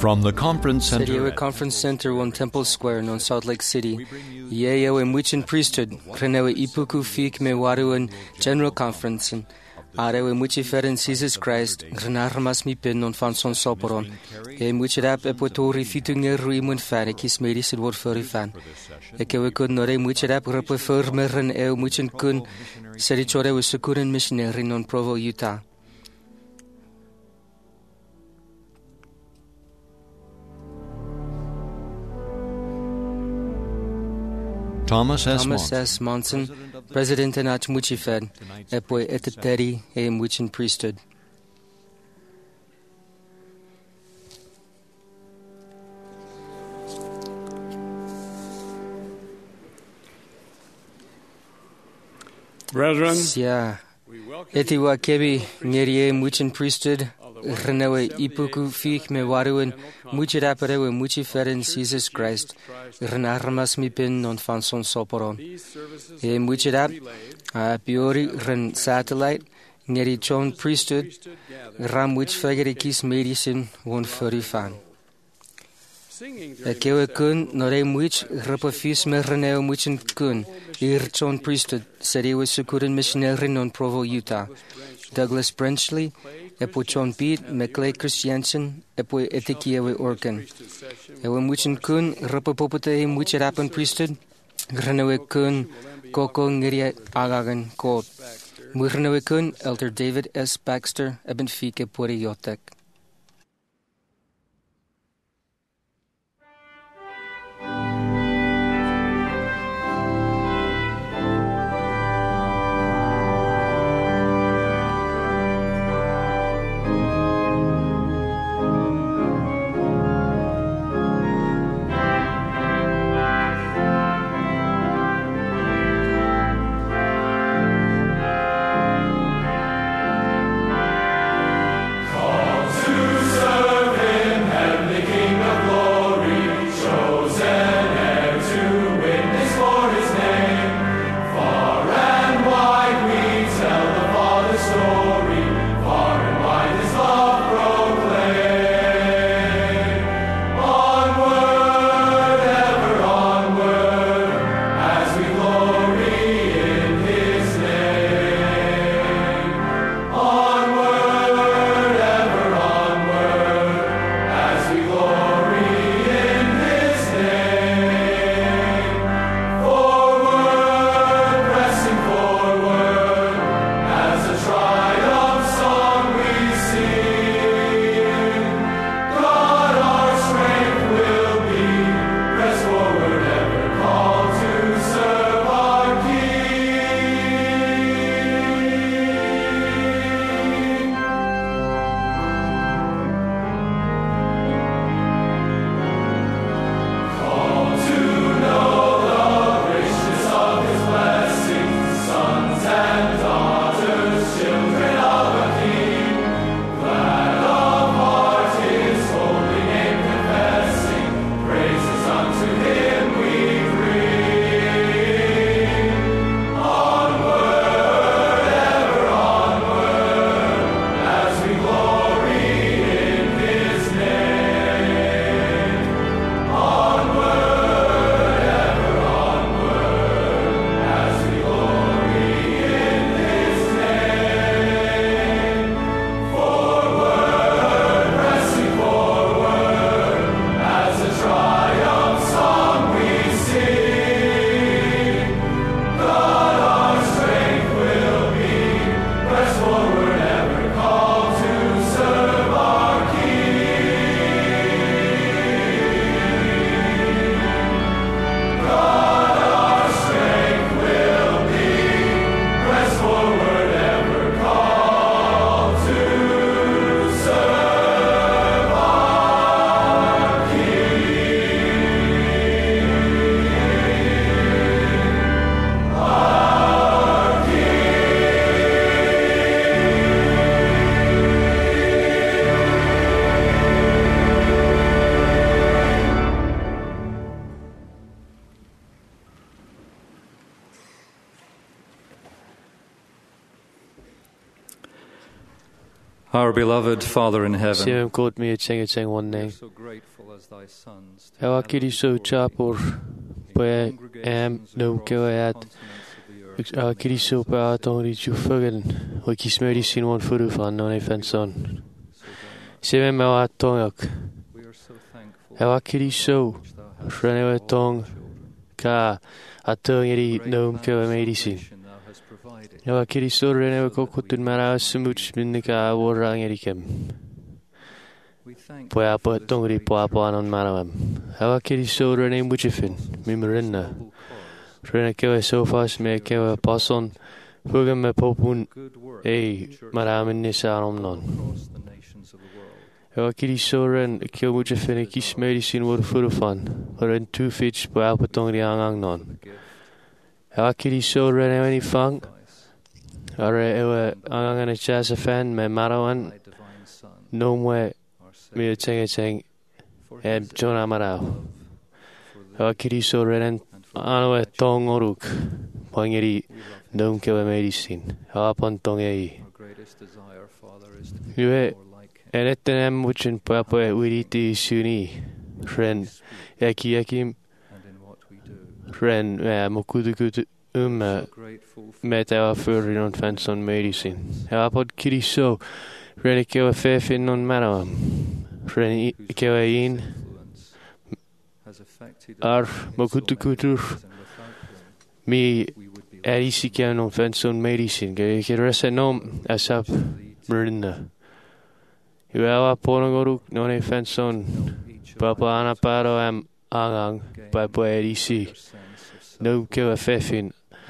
From the conference center Sariwa Conference Center on Temple Square in Salt Lake City. Yeo and Wichin Priesthood, Renewe Ipuku Fik Me Waru and General Conference, and Arewe Muchi Feren Jesus Christ, Renarmas Mi Pin on Fanson Soporon, E Muchirap Epotori Fitunger Rimun Fanikis Medicine Word Furry Fan. Ekewe Kun Nore Muchirap Reprefer Meren Eo Muchin Kun, Serichore was Sukuran Missionary non Provo, Utah. Thomas S. Monson, President and Achmuchifed, Epwe Eteteri, E Muchin Priesthood. Brethren, Sia, Etiwa Kebi, Nerie Muchin Priesthood, Renewe Ipuku Fik Me Waruin, Muchiraperewe Muchiferen Jesus Christ, Renarmas Mi Pin non Fanson Soporon. E Muchirap, Piori Ren Satellite, Neri Chon Priesthood, Ram Wich Fagerikis Medicine, Won Furry Fan. Ekewe Kun, Nore Much, Repafis Me Reneo Muchin Kun, Chon Priesthood, Seriwe Sukurin Missionary non Provo, Utah. Douglas Brenchley, Epo Chon Pete, McClay Christiansen, Epo Etikiewe Orkan. Ewe Muchin Kun, Repapopote Muchirapan Priesthood, Renewe Kun, Koko Ngiriat Agagan Kot. Murnewe Kun, Elder David S. Baxter, Eben Fike Puri Yotek. Cause Our beloved Father in heaven, Siam kot mi ting one name. so grateful as thy sons to Ewa kiri so chapor pe no kewaat. Ewa kiri so pe atong ri chu fugan. Wa kismeri sin one furu fan non efenson. Siam me wa tongak. we are so thankful Ewa kiri so renewe tong ka atong iri nom kewa medicine. thou hast provided. Ewa kiri so renewe kokotun mara sumuch minnika warang erikem. We thank Poi a po tongri po a po anon marawam. Ewa kiri so rene mujifin mimrinna. Rene kewa so fast me kewa pason. Fugam me popun good work maramin nisa anom non. across the nations of the world. Ewa kiri so ren kewa mujifin e kis medicine wor furufan. Ren tu fitch po a po tongri angang non. Ewa kiri so rene weni fang. Are ewa angang ane chasa fan me marawan. Thy divine Son, No mwe our me Savior, ting for e his John Amarao. for Ewa kiri so renen and for ano e thy tong oruk. Pangiri we love him. nom kewa medicine. Ewa pon tong e. Our greatest desire, Father, is to be Yue more like him. en etten em muchen papo e wiriti suni. Ren eki And in what we do. ren mokudu kudu So grateful for met ewa furri non fenson medicine. Ewa pod kiri so ren e kewa fefin non marawam. Ren kewa in influence has affected ar us in so mokudu many kudur ways, and without him, mi we would be erisi kewa non fenson medicine. Ge rese nom asap mrinna. Yue ewa ponogoruk non e fenson. Papa ana paro am angang papa erisi. No kewa fefin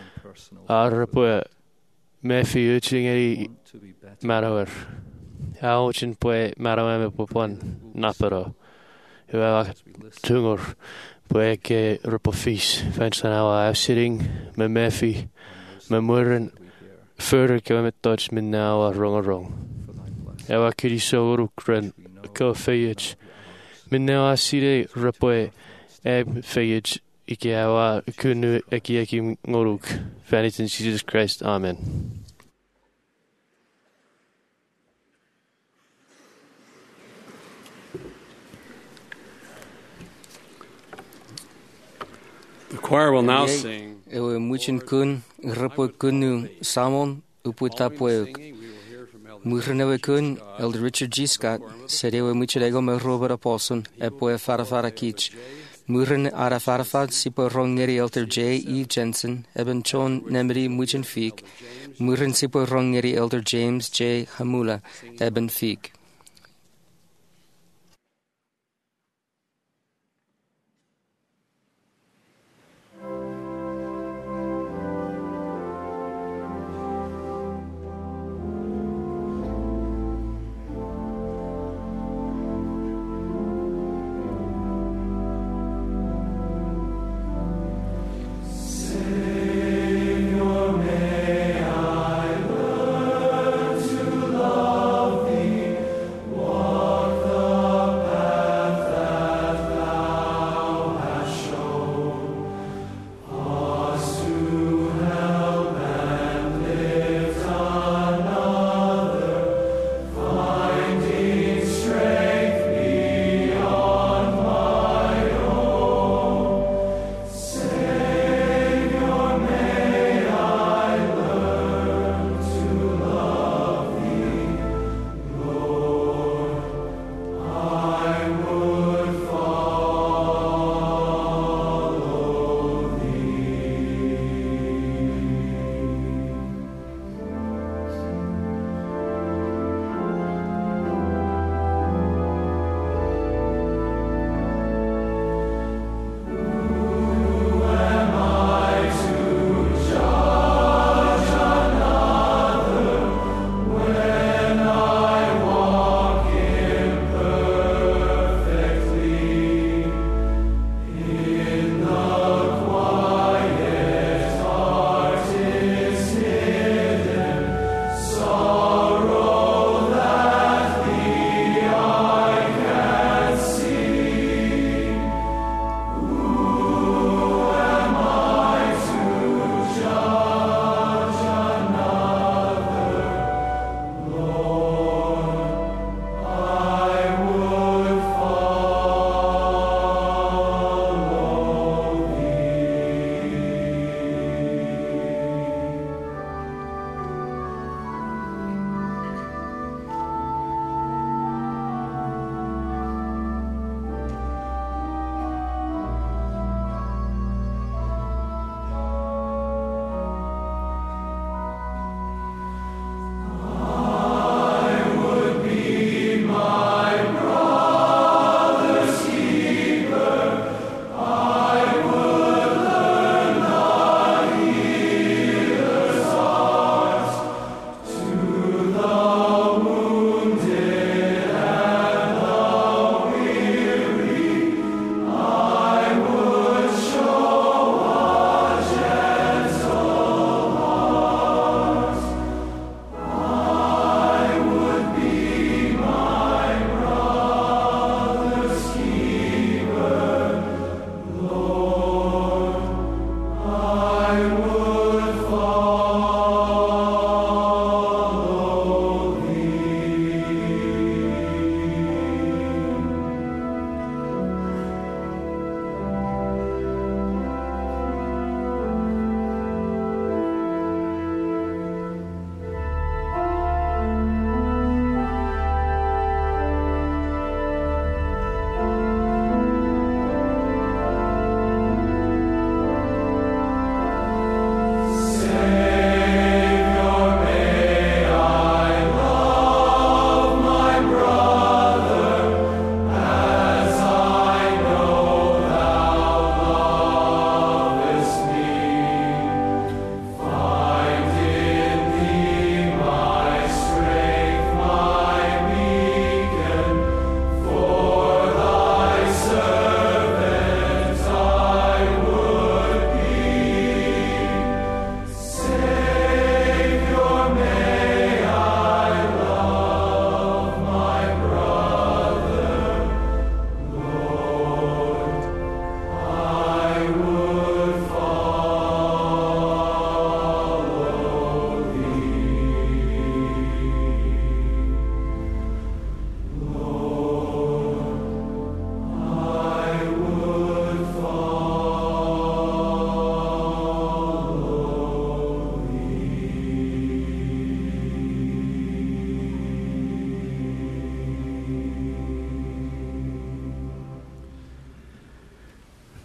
ar po mefi uting eri marawer. Auchen po marawame popon napero. Yue tungor po ke rupofis. Fenson awa sitting me mefi me muren further kewa met touch min now wrong. Ewa kiri so urukren ko feyage. Min now asire rapoe feyage ike awa kunu eki ngoruk. Vanity in Jesus Christ. Amen. The choir will now sing. Ewe muchen kun rapo kunu samon uputa poek. Murenewe kun Elder Richard G. Scott serewe muchen ego me Robert Apostle e poe farafara kich. Muren ara farafad sipo rongeri Elder J. E. Jensen eben chon nemri muchen fik. Muren sipo rongeri Elder James J. Hamula eben fik. Savior, may I learn to love Thee.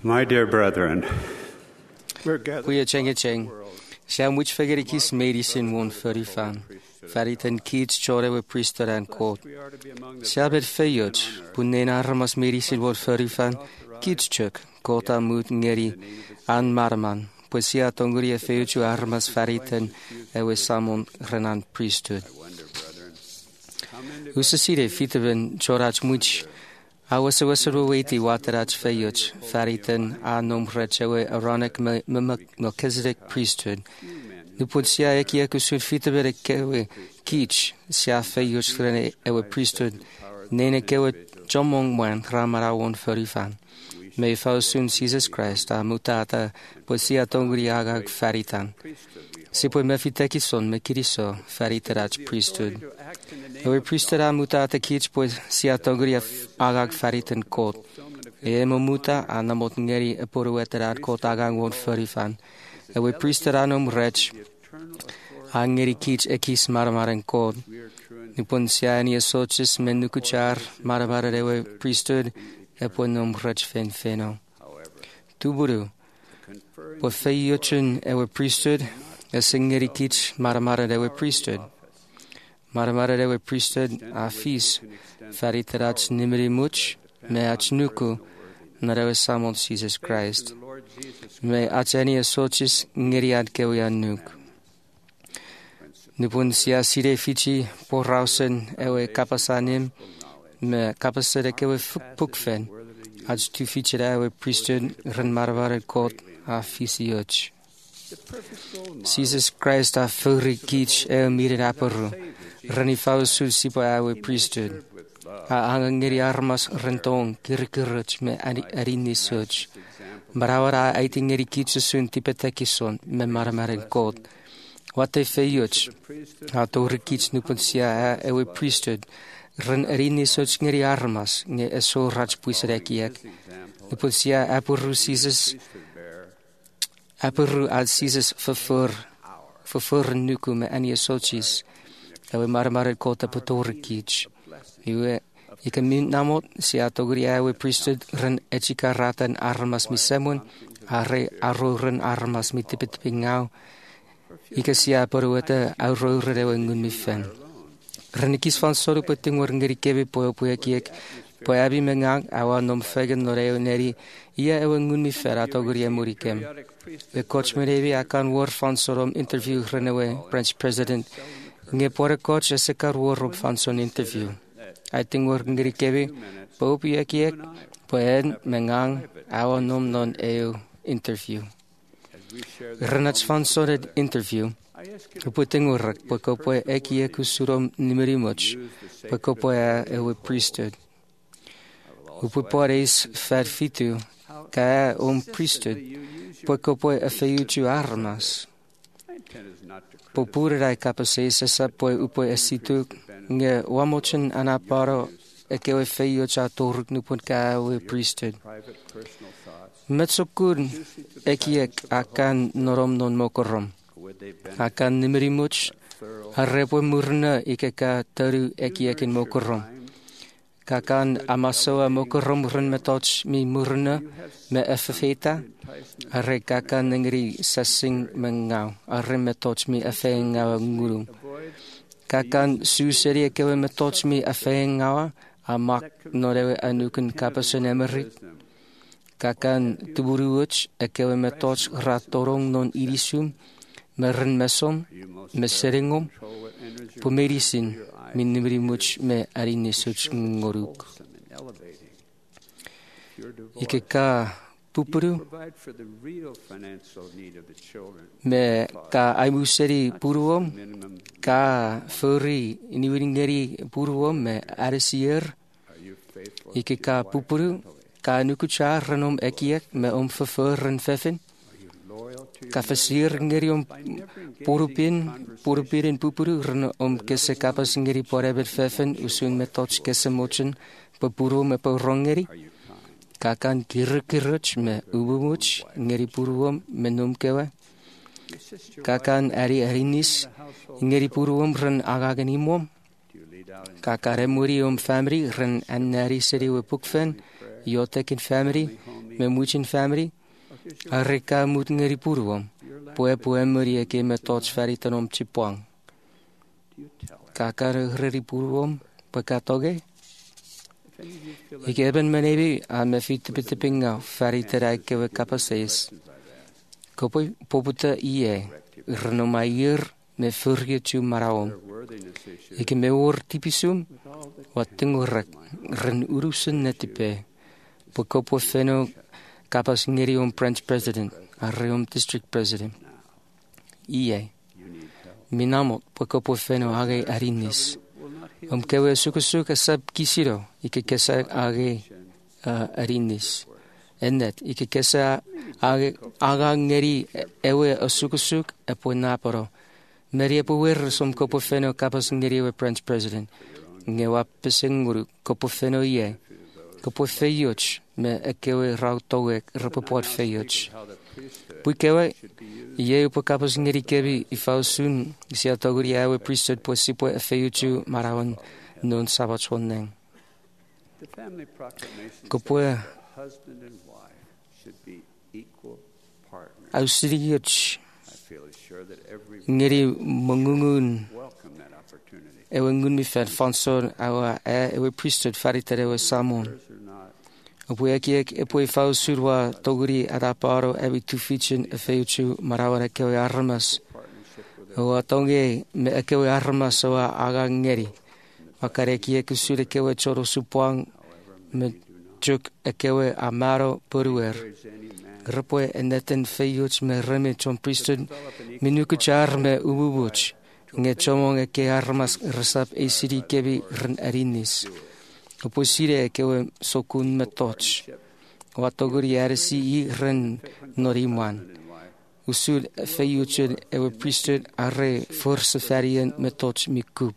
My dear brethren, we're gathered Goeie cheng. Siya much figure kis medicine won furry fan. Faritan kids chore we priester and court. Siya bet feyoj, punena armas medicine won furry fan. Kids chuk, kota mood ngeri, an marman. Pues siya tonguri feyoj armas faritan ewe samon renan priesthood. Usasire fitaven chorach much. Awas waiti waterach feyoj, faritan anom rechewe Aaronic Melchizedek priesthood. Nupun siya ekiakusud fitabe kewe kich, siya feyoj rene ewe priesthood. Nene kewe jomong wan ramarawon furifan. May fausun Jesus Christ a mutata, pues siya tonguri agag faritan. Sipoi mefitekison mekiriso, faritarach priesthood. Ewe priesthood a mutata kich pues siya tonguri agag faritan kot. Emo muta anamot ngeri eporueterat kot agang won furifan. Ewe priesthood anom rech angeri kich ekis maramaren kot. Nipon siya ni asochis menukuchar maramare ewe priesthood eponom rech fen feno. Tuburu, po feyochun ewe priesthood esingeri kich maramare ewe priesthood. Maramare ewe priesthood a fis fariterach nimeri much me ach nuku narewe samon Jesus Christ. Me ach any asochis ngeriad kewe nuk. Nipun siya sire fichi po rausen ewe kapasanim me kapasere kewe pukfen. Ach tu fichera ewe priesthood ren maramare kot a fisioch. Jesus Christ a furi kich ewe miren aperu. Rani fausul sipo ewe priesthood. A angangeri armas rentong kirikirich me arini soch. Barawara aitingeri kitsusun tipetekison me maramaren kot. Wate feyuch. A to rikich nupunsia ewe priesthood. Ren arini soch ngeri armas nge eso rach puiserekiek. Nupunsia apuru Jesus. Apuru al Jesus verfur nuku me anie sochis. Ewe maramaren kot apotorikich. Iwe ikamin namot si atogri ewe priesthood ren echika ratan armas mi semun are aro ren armas mi tipitipingau ika siya paruwata aro rewe ngun mi fen ren ikis fan soru peting war ngeri kebe poyo kiek poyabi mengang awa nom fegen noreo neri iya ewe ngun mi fer atogri emurikem we coach merevi akan war fan sorom interview renewe French president nge pore coach esekar war rob fan son interview I think we're ngiri kebi po piakiek poen mengang awa nom non eu interview. Renach fan sored interview. Puting urak poko po ekiek usurom nimeri much poko po ewe priesthood. Upu poreis fed fitu ka priesthood poko po efeuchu armas. Popurai kapasesa sa po upo esitu nge wamochen anaparo ekewe feyo cha toruk nupun ka we priesthood. Metsokun ekiek akan norom non mokorom. Akan nimerimuch arrepo murna ikeka taru ekiekin mokorom. Kakan amasoa mokorom ren metoch mi murna me efefeta. Arre kakan ngeri sasing mengau. Arre metoch mi efengau ngurung. Kakan suseri kewe metoch mi afengawa amak norewe anuken kapasen emerik. Kakan tuburuwech kewe metoch ratorong non irisum meren mesom meseringom pomerisin min nimrimuch me arinisuch ngoruk. Ikeka pupuru me ka aimuseri puruom ka furi iniwiringeri puruom me arisier ikeka pupuru ka nukuchar renom ekiek me verfuren fefen ka fasir ngeri purupirin pupuru renom kese kapas ngeri porebet fefen usun metoch kese mochen papuru me porongeri kakan kirkiruch me ubumuch ngeri puruom menum kewa kakan arinis ngeri puruom ren agaganimom kakare muri family ren anari seri we pukfen Yotek in family, me muchin family, areka mut ngeri puruom, poe muri eke me tots feritanom chipuang. Kakar ngeri puruom, pakatoge? Ik hebben mijn ebi aan me fiet betepinga, feriterai kewe kapaseis. Kopoi poputa ie, renomair me furge tu maraom. Ik me oor typisum, wat tingorak, ren urusen netipe. Pokopo feno kapas ngerium French president, arium district president. Ie. Minamot pokopo feno age arinis. Kewe sukusuk asab kisiro, ike kesa age arinis. Ennet, ike kesa aga ngeri ewe asukusuk epo naparo. Meri epo wer som kopo feno kapas ngeriwe French president. Ngewa pesenguru kopo feno ie. Kopo feyuch me ekewe rautowe rapoport feyuch. Puikewe ie upo kapas ngeri kebi ifausun isi atoguri ewe priesthood po sipo feyuchu marawan non sabachoneng. Kopo ausiriuch ngeri mangungun ewe ngun mi fed fansor awa ewe priesthood faritere ewe samon. Opwe ek epwe fau surwa toguri adaparo ewe tufichin efeuchu marawara kewe armas. Owa tonge me ekewe armas owa aga ngeri. Wakare ek sure kewe choro supuang me juk ekewe amaro puruer. Rapwe eneten feuch me reme chon priesthood minukuchar me ububuch. Nge chomong eke armas resap esiri kebi ren arinis. Oposire kewe sokun metoch. Watoguri arisi I ren noriman. Usud feyuchud ewe priesthood are forse ferien metoch mikub.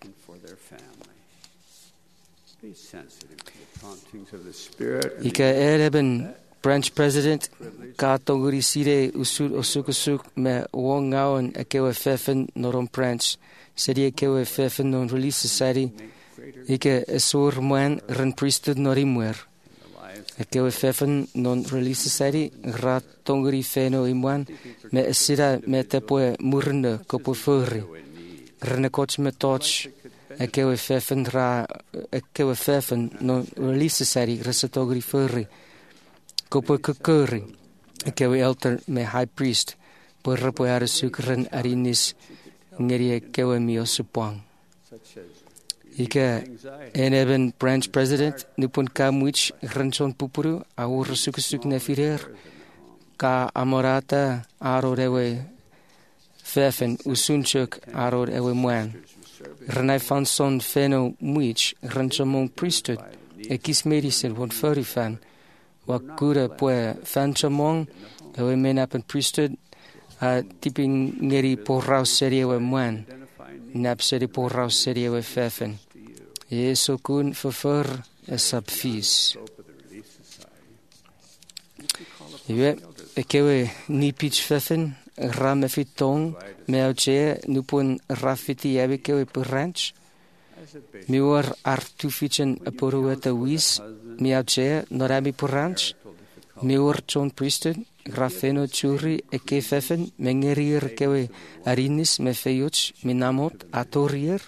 Ika ereben branch president katoguri sire usud osukusuk me wongaon ekewe fefen norom branch. Sedi ekewe fefen non release society. Ike esur moen ren priesthood norimwer. Ekewe fefen non release society rat tonguri feno imwan me esira me tepoe murne kopo furri. Rene koch me toch ekewe fefen non release society resatoguri furri. Kopo kukuri ekewe elder me high priest por rapo aresuk ren arinis ngeri ekewe mio supang. Ika eneben branch president nupun kamuich renson pupuru au resuk nefirer ka amorata aror ewe fefen usunchuk aror ewe muan. Renai fanson feno muich rensomong priesthood ekis medicine won furifan wakura poe fanchamong ewe menapen priesthood tipping ngeri porrau seri ewe muan. Nap seri porrau seri ewe fefen. Yeso kun verver esab fies. Iwe ekewe nipich fefen rame fitong meauche nupun rafiti ewe kewe branch. Miwar artufichen aporueta wis meauche norami branch. Miwar chon priesthood Grafeno churi eke fefen mengerir kewe arinis me feyuch minamot atorier.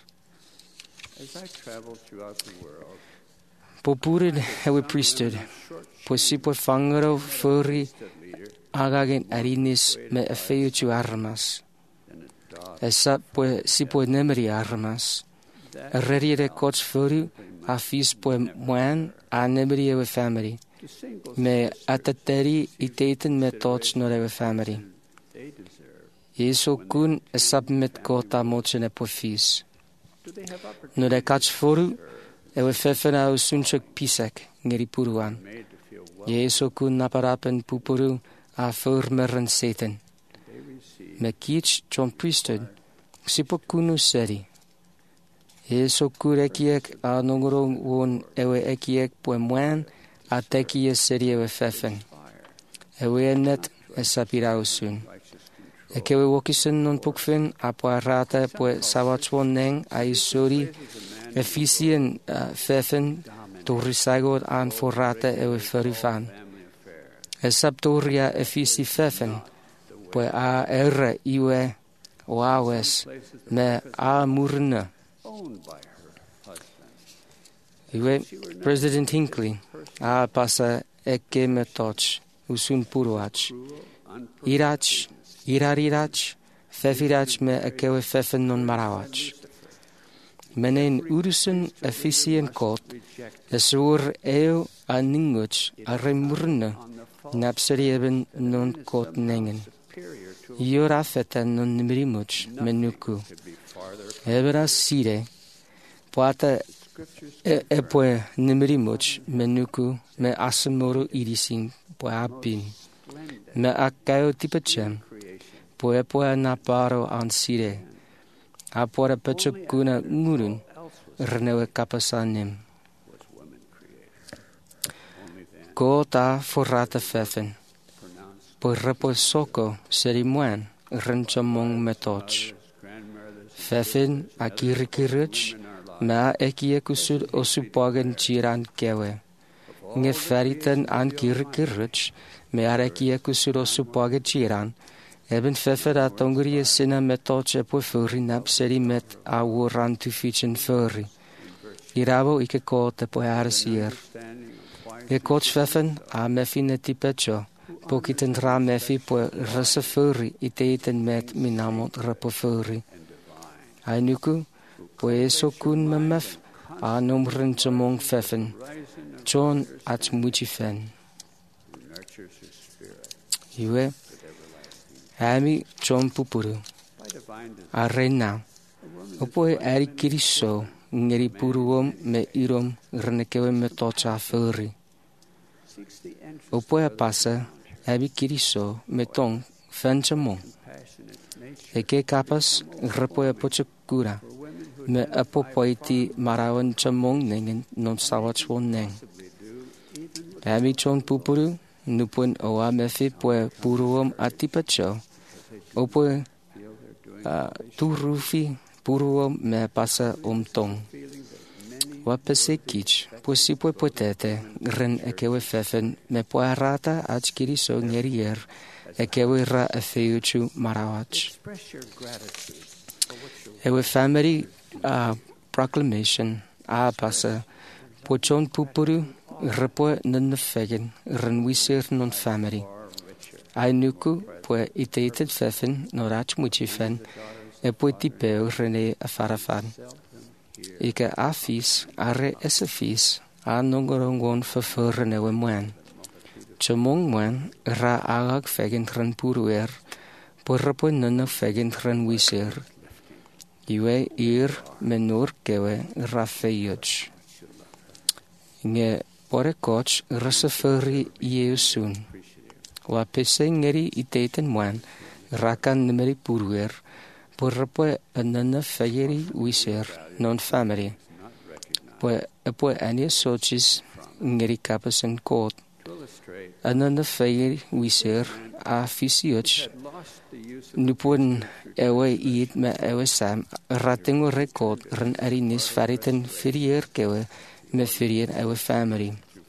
Popurid ewe priesthood. Posipo fangaro furi agagen arinis me feyuchu armas. Esa po sipo nemeri armas. Rerire koch furi afis po moan a nemeri ewe family. Me atateri iteiten me toch nor ewe family. Yeso kun esabmet kota mochene pofis. No de kach foru ewe fefen au sunchuk pisek ngeri puruan. Yeso kun naparapen pupuru a furmeren seten. Me kich chon priesthood sipo kunu seri. Yeso kur ekiek a nongorong won ewe ekiek po mwen Ateki seri ewe fefen. Ewe net esapirausun. Ekewe wokisen non pukfen apo arata po sawachwon neng aisori efisien fefen Torisagot aan forrate ewe ferifan. Esaptoria efisi fefen, pwe a erre iwe oawes me a murne. Iwe President Hinckley a pasa eke metoch usun puruach. Irarirach, fefirach me ekewe fefen non marawach. Menen urusun efficient kot, esur eo a ninguch a remurne, napserieben non kot nengen. Iora feten non nimrimuch menuku. Ebera sire, poata epwe nimrimuch menuku me asamoro irisin poapin. Me akao tipachem, poe naparo an sire. Apora pechukuna ngurun, renewe kapasanim. Kota forrata fefen. Por repo soko serimoan renchamong metoch. Fefen akirikiruch, ma ekiekusud osupagen chiran kewe. Nge feriten an kirikiruch, me arekiekusud osupagen chiran. Eben fefer dat ongerie sinne metoch epo furri nap seri met aworan tu fichen furri. Irabo ike kot epo arsier. E coach fefen a mefi netipecho. Pokiten ra mefi po rasa furri iteiten met minamot rapo furri. Ainuku po eso kun memef a nomren chamong fefen. John at muchi fen. Iwe Ami John Pupuru Arena Opoe Ari Kiriso Ngeri Puruom me Irom Renekewe me Tocha Furri Opoe Pasa Abi Kiriso me Tong Fenchamon Eke Kapas Repoe Pochakura me Apopoiti Marawan Chamong Nengen non Sawachwon Neng Ami John Pupuru Nupun oa mefi poe puruom atipacho. Opoe turufi puruom me pasa tong. Wapese kich, posi poe potete, ren ekewe fefen me poe rata achkiriso ngerier, ekewe ra efeuchu marawach. Ewe family proclamation a pasa, pochon pupuru, repoe nunne fegen, renwiser non family. Ainuku, poe iteted fefen, norach muchifen, epoe tipeo rene afarafan. Ike afis, are esafis, a nongorongon verfurrenewe mwen. Chamong mwen, ra agag fegen ren puruer, po repoe nunne fegen renwiser. Iwe menor kewe ra feyuch. Nge pore coach reseferi Yesun. Wapese ngeri iteten mwan rakan numeri puruer porrepoe anana feyeri wiser non family. Poe anie sochis ngeri kapasen court. Anana feyeri wiser a fisioch. Nupun ewe iit me ewe sam ratingo record ren arinis fariten ferier kewe me ferier ewe family.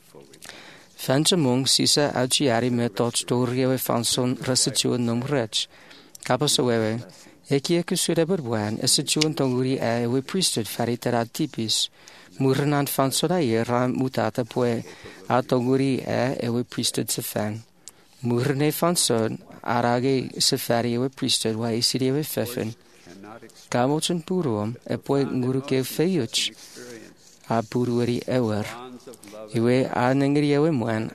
Fanchamong sisa auchiari me tot storiewe fanson resituun nomrech. Kapasowewe, ekie kusureberbuan esituun tonguri ewe priesthood faritera tipis. Murnan fansoda ra mutata poe a tonguri ewe priesthood se fan. Murne fanson arage se fari ewe priesthood wa isiri ewe fefen. Kamochen puruom poe nguruke feyuch. A purueri ewer. Iwe a nengeri ewe mwan.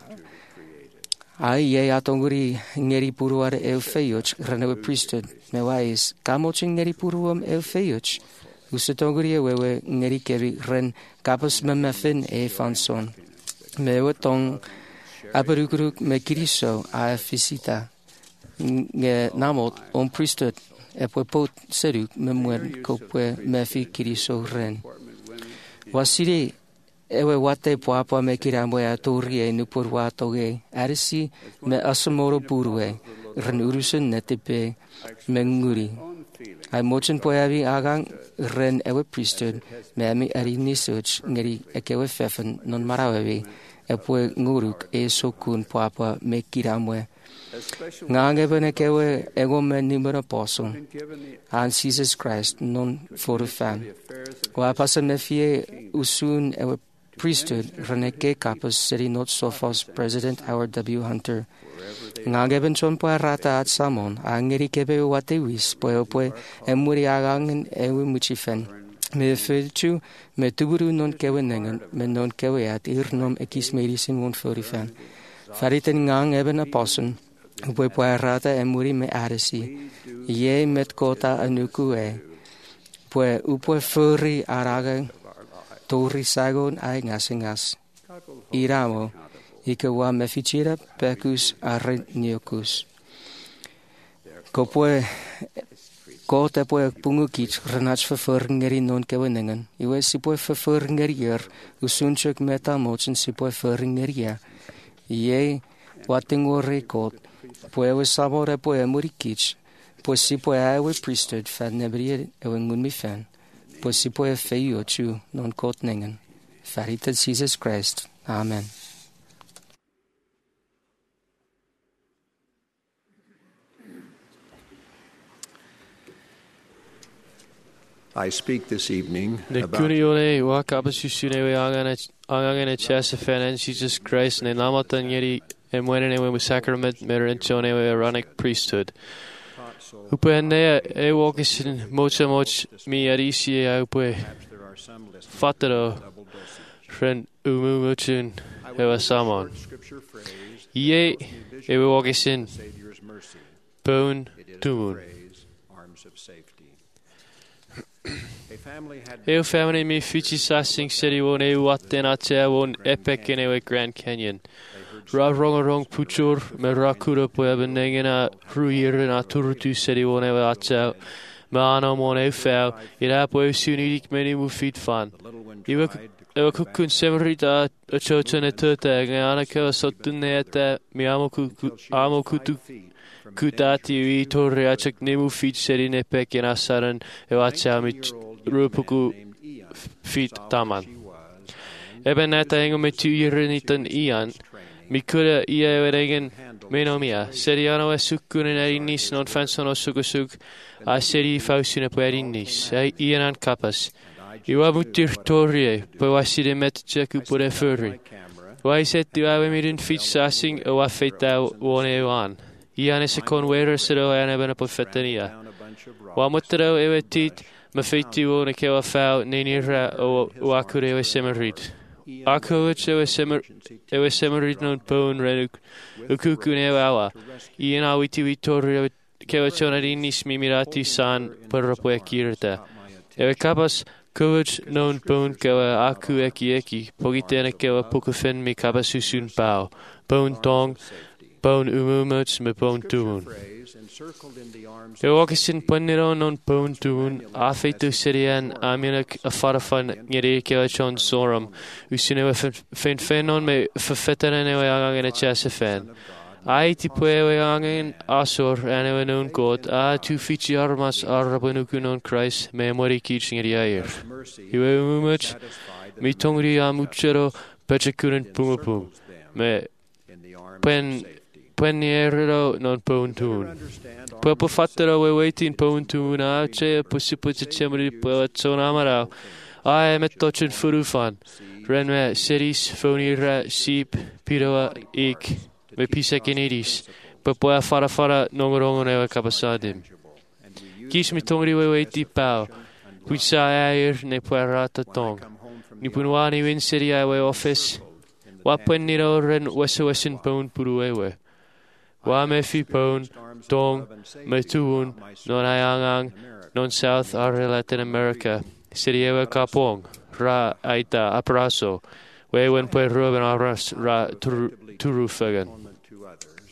A ye a tonguri ngeri puruare ewe feyuch renewe priesthood. Me wais, kamochen ngeri puruom ewe feyuch. Use tonguri ewe ngeri kevi ren kapas memefen fanson. Me ewe tong aperukuruk me kiriso a fisita. Nge namot priesthood. Epoe pot seruk me mwen kopwe mefi kiriso ren. Wasiri ewe wate poapa me kiramwe a torie nupur watoge arisi me asamoro purwe ren urusen netipe menguri. Ai mochen poevi agang ren ewe priesthood me arini such ngeri ekewe fefen non marawevi epwe nguruk e sokun papa me kiramwe. Ngangeben ekewe ego men nimmer apostle an Jesus Christ non for fan. Wa pasen nefie usun ewe priesthood reneke kapus city not sofos President Howard W. Hunter. Ngangeben chon po rata at samon angeri kebe watewis po emuri agangen ewe muchifen. Me filchu me tuguru non kewe nengen me non kewe at irnom ekis medicine won fan. Fariten ngang eben apostle po rata emuri me aresi. Ye met kota anuku upo furi araga tori sagon ai ngasingas. Iramo ikawa mefichira pecus arreniokus. Kota poe pungukich renach vervurngeri non keweningen. Iwe si poe vervurngerier usunchuk meta mochen si poe vervurngeria. Ye watingo rekod poe we sabore poe murikich. Pues si poe awe priesthood fan nebrie ewe ngunmi fan. Pues si poe feio chu non kotningen. Faritet Jesus Christ. Amen. I speak this evening De about curiole wakabasusune angane chesa fan Jesus Christ ne namatan yeri emwene we sacrament merenchone we Aaronic priesthood. Upene e walkisin moch mi arisi upe fatero ren umumuchun ewa samon. Ye e walkisin bone tumun. Eu family mi fichi sassing city won e watten atea won epic in e Grand Canyon. Ra rong puchur me rakura poebenengena ruirena turutu city won e atea maano mon e fel ira poe sunidik meni mu fit fan. Ewa kukun semerita a chochene tute ngana ke sotunne eta mi amo kutu kutati vi torre achak nemu fit serine pekena saran ewacha mit rupuku fit taman. Eben neta engo me tu irenitan ian mi kuda ia eregen menomia seriano esukunen erinis non fansono sugusug a seri fausine poerinis ian an kapas. Iwa mutir torre po waside met cheku pure furry. Why set you ave midin fit sassing o afeta one one. Ian is a conwerer sero and even a profetania. Wamutero evetit, mafeti won a kewa foul, nenira o wakure semerid. Akovich ewe semerid non bone renuk, ukukunewa. Ian awiti vitoria kewachonarinis mimirati san perropoe kirta. Ewe kapas kovich non bone kewa aku eki, pogitena kewa pukufen mi kabasusun pao, bone tong. Bone umumuts me bone tuun. E walkisin panero non bone tuun, afeitu serian aminak a farafan ngere kewachon sorum, usinewe fenon me fefetanewe angen a chasafan. Ai tipuewe angen asor anewe non god, tu fichi armas arabanuku non Christ, me mori kitching air. Iwe umumuts, me tongri amuchero, pechakuren pumapum, me Peniero non pontun. Papa fatero we waiting pontun a che pusiputi chemri sonamara. I am at touch and furufan. Renme series fonira sheep piroa ik me pisakinidis. Papa fara nongorongo neva capasadim. Kish mi tongri we waiti pao. Pucha air ne puerata tong. Nipunwani win city I way office. Wapeniro ren wesin pon puruewe. Wa me fi pon, tong, me tuun, non ayangang, non South are Latin America. Siriewe kapong, ra aita apraso, we wen pe ruben aras ra turufagan.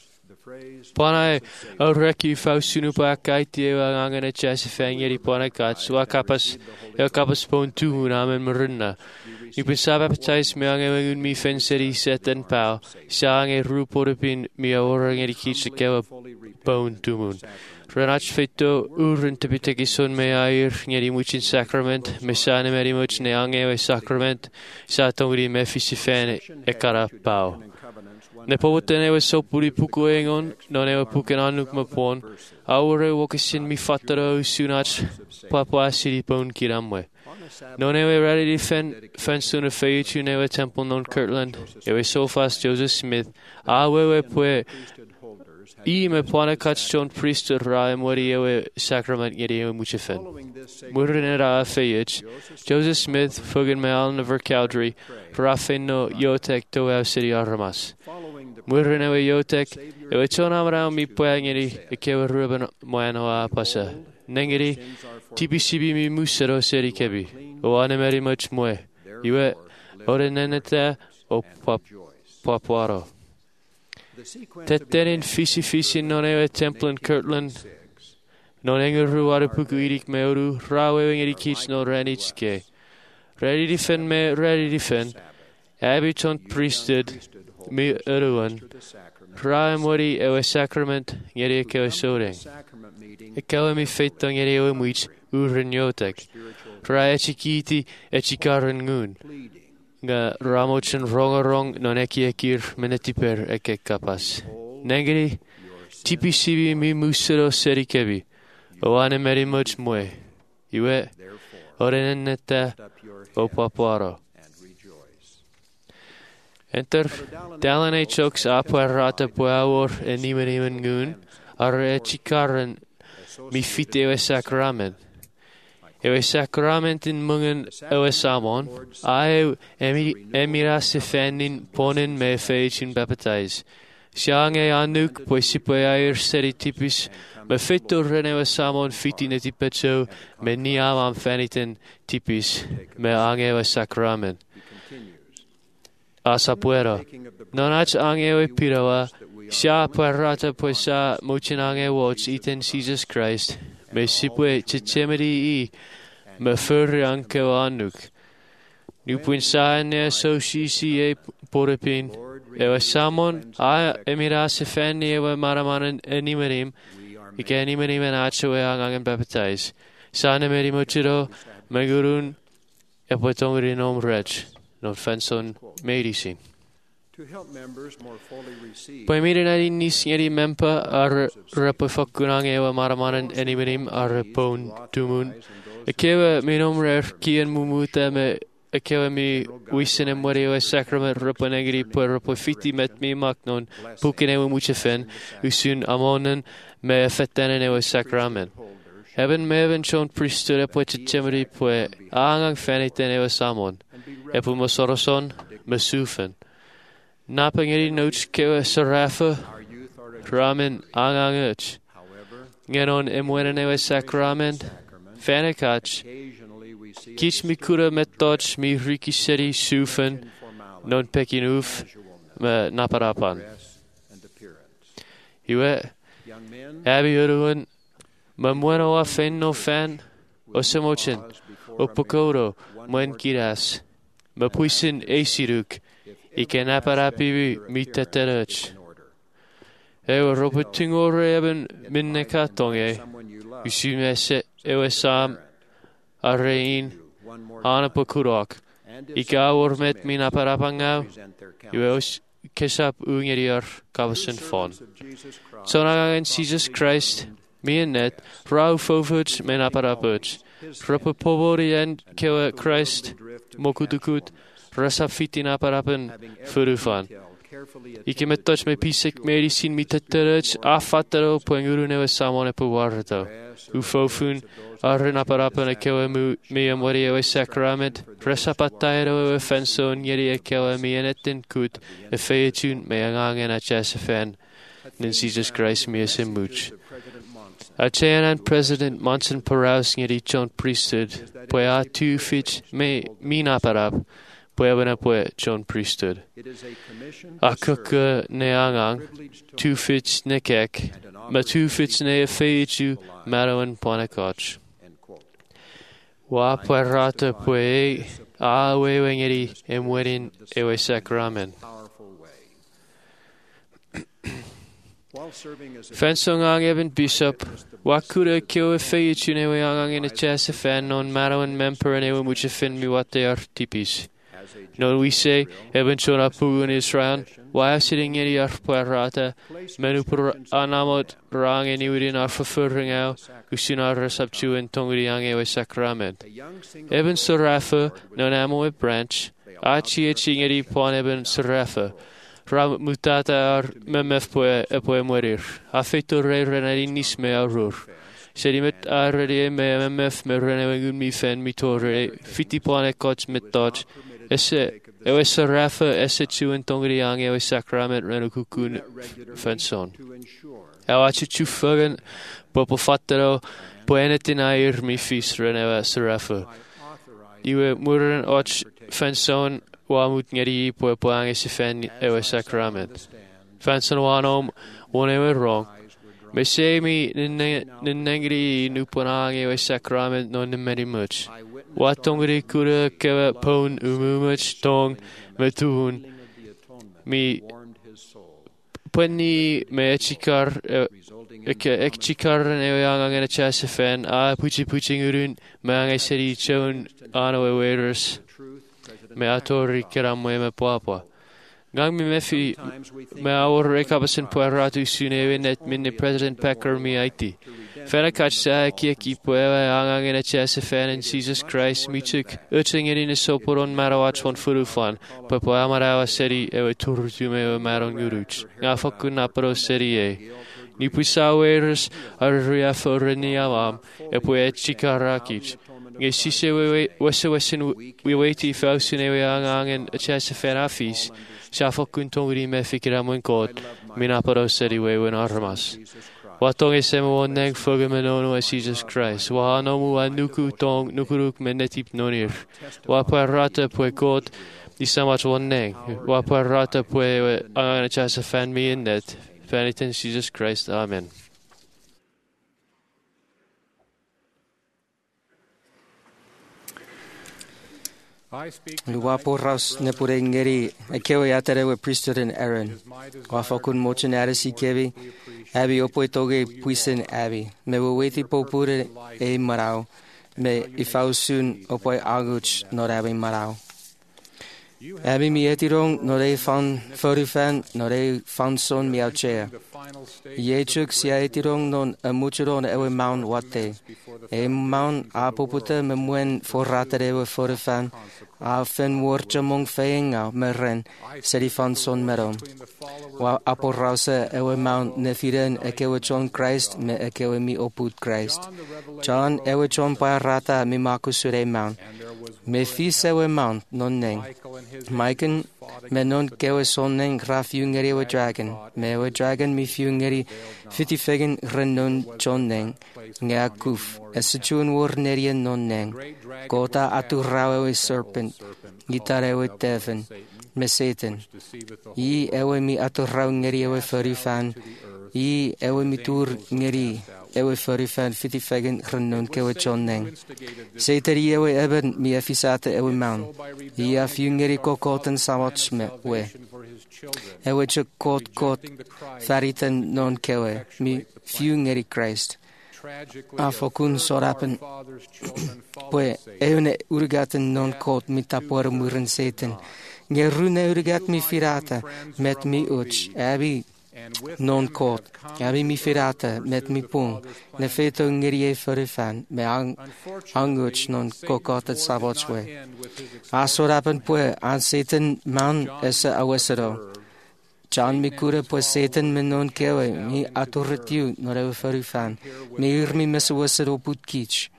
Pana o reki fausunu pa kaiti e angan e chasi fengeri pana kats wa kapas pon tu namen marunna. Ik ben sabaptais me ange mi fenseri seten pau sange ruporpin mi orang eri kitse kewa pon tumun. Renach fito uren te bitekison me air ngeri muchin sacrament me sane meri much ne ange we sacrament sa tongri me fisifen e kara pau. Ne povotene we so puri puku engon non e puken anuk ma pon aure wokisin mi fataro sunach papa siri pon kiramwe. Non e we ready fen suna feichu ne we temple non Kirtland e we so fast Joseph Smith we pue I me plana catchon priester ra mori e sacrament yedi e muchefen. Murin era feich Joseph Smith fugen me al never Cowdrey rafen no yotek to our city armas. Murin e yotek e chona mara mi poangeri e ke ruben moano a pasa. Nengeri TBCB mi musero seri kebi. O ane meri much moe. Iwe orenenete o papuaro. Teterin fisi non e temple in Kirtland. Non enger ruare puku irik meuru. Rawe ngeri kich no renitske. Ready defend. Abiton priesthood. Mi uruan. Rae mori e sacrament. Ngeri ke soreng. Ikaw mi feitong ngeri e muich. Uren yotek. Rae chikiti e chikaran ngun. Nga ramochen rongarong non ekir menetiper eke kapas. Nengeri TPCB mi musero seri kebi. O ane meri much moe. Iwe oreneneta o papuaro. Enter Dallin chokes apwa rata puawor e nimen gun ar e chikaran mi fite e sacrament. Ewe sacrament in mungen ewe samon, ae emira se fenin ponen me feichin baptize. Siang e anuk poisipo air seri tipis, me fetur renewe samon fiti neti pecho, me niam am fenitin tipis, me angewe sacrament. Asapuero. Nonach angewe pirawa, sia parrata poisa mochin angewoch iten Jesus Christ. Me sipwe chichemedi I me furre anke anuk. Nu punsane so si e porepin. Ewa samon a emira se fenni ewa maramanen enimerim. Ike enimerim en acho e angangen baptize. Sane meri mochiro megurun e potongri nom rech. Not fenson medicine. Poi mi rinari nis ngeri mempa ar rapafakkunang ewa maramanen enimerim ar pon tumun. Ekewa mi nomrer kien mumuta me ekewa mi wisen em wari ewa sacrament rapanegri per rapafiti met mi maknon pukin ewa muchefen usun amonen me fettenen ewa sacrament. Hebben me even chon priester epo chichemri pue aangang feniten ewa samon. Epo masoroson me sufen. Napangeri noach kewa sarafa ramen angangach. Ngenon emwenen ewa sacrament. Fanakach. Kich mi kura metoch mi riki seri sufen non pekinuf me naparapan. Iwe abi uruan me mueno a fen no fan o semochin o pokoro muen kiras me puisin esiruk ike naparapi mi teterach. Ewa ropetingore eben minne katonge usume se ewe sam arrein anapakurok. Ika ormet min aparapangau. Iweos kesap ungeriar kavasen fon. Sonagangen Jesus Christ mi net rau fovuch men aparapuch. Rupa povori en kewe Christ mokudukut rasap fitin aparapen furufan. Ike metoch me pisek medicine mi teterech afatero puenguru newe samone puwarto. Ufofun arren aparapen ekewe mi amwari ewe sacrament. Resapatairo ewe fenson yeri ekewe mi enetin kut e feetun me angangen a chesefen. Nin Jesus Christ mi esemuch. Acheanan President Monson Paraus yeri chon priesthood. Pue a tu fich me min aparap. Pwebana pwe John priesthood. It is a commission A to serve, kuka ne angang, privilege to two fits ne kek, ma two fits ne feichu, marawan ponakoch. end quote. Wa pwerata pwe, a wewengeri, emwerin ewe sakramen. Powerful way. While serving as a Fensong ang even bishop, wakura kyo e feichu ne we angang in a chess fan non marawan memper and ewe mucha fin mi what they are tipis. as a No, we say, even chona pu in Israel, why sitting in your puerrata, menu per anamot rang any within our fulfilling out, usina resaptu and tonguiang ewe sacrament. a young single Eben serafa, non amo e branch, achi e chingeri pon eben serafa. Ram mutata ar memef poe e poe morir. A feito re renaris me arur. Sedimet arre me memef me renewengun mi fen mi torre, fiti pon e coach mit dodge. Esse ewe serafa esse tu en tongriang ewe sacrament renu kukun fenson. to ensure Awachi tu fugan popo fatero poenetin air mi fis renewe serafa. authorize Iwe muren och fenson wa mut ngeri po poang esse fen ewe sacrament. Fenson wanom one ewe wrong. Me se mi nengri nuponang ewe sacrament non meri much. Wat tongri kura kewe pon umumach tong metun mi warmed his soul, penni me chikar resulting in ek chikar ne yang ngene chase fan a puchi urun me ang seri chon ano e waiters truth. President me atori keram me papa gang mi mefi times we think me awor rekabasen puerratu sune net minne president Pecker mi aiti Fena katsa ki poewe ang ngene chase fan in Jesus Christ mi chuk utsing in soporon marawach von furufan pa poa marawa seri e turtu me maron guruch nga fakun apro seri e ni pusaweres arria forni avam e poe chikarakich nge sise we wesen we waiti fausune we ang a chase fan afis sa fakun tongri me fikira mon god minapro seri we wen armas Watong isemo neng fugamenonu as Jesus Christ. Wa nomu anuku tong nukuruk menetip nonir. Wa parata pue God isamat woneng. Wa parata pue anachasa fan me in net. Fanitin Jesus Christ. Amen. Luwapo ras nepure ngeri kewe atere we priesthood in Aaron. Wafakun mochin arisi kevi abi opoi toge puisen abi. Me weti popure e marau. Me ifausun opoi aguch nor abi marau. Abi mi etirong nore fan forifan nore fan son mi auchea. Yechuk si etirong non amucheron ewe maun wate. E maun a popute me muen forratere ewe forifan. A fen woordje mong feinga meren sedi fan son merom. Wa aporrause ewe maun nefiren ekewe John Christ me ekewe mi oput Christ. John ewe John parata mi makusure maun. Me fis ewe maun non neng. Maiken me non kewe son neng graf jungeri ewe dragon. Me ewe dragon mi jungeri fiti fegen renon John neng. Ngea kuf esechun wor nerien non neng. Gota aturrau ewe serpent. Gitar ewe teven. Me Satan. I ewe mi aturrau ngeri ewe furifan. I ewe mi tur ngeri ewe furifan fiti fegen renon kewe John neng. Seteri ewe eben mi efisate ewe maun. I af jungeri kokoten samats me we. Ewe chuk kot fariten non kewe mi jungeri Christ. Afokun sorapen pue eune urgaten non kot mi tapor muren Satan. Ngerune urgat mi firata met mi uch abi non kot. Abi mi firata met mi pung. Ne feto ngerie forifan me anguch non kokotet sabochwe. Asorapen pue an Satan man esa awesero. John mi kure pues Satan me non kewe mi aturretiu norewe forifan. Mi irmi mesawesero putkich.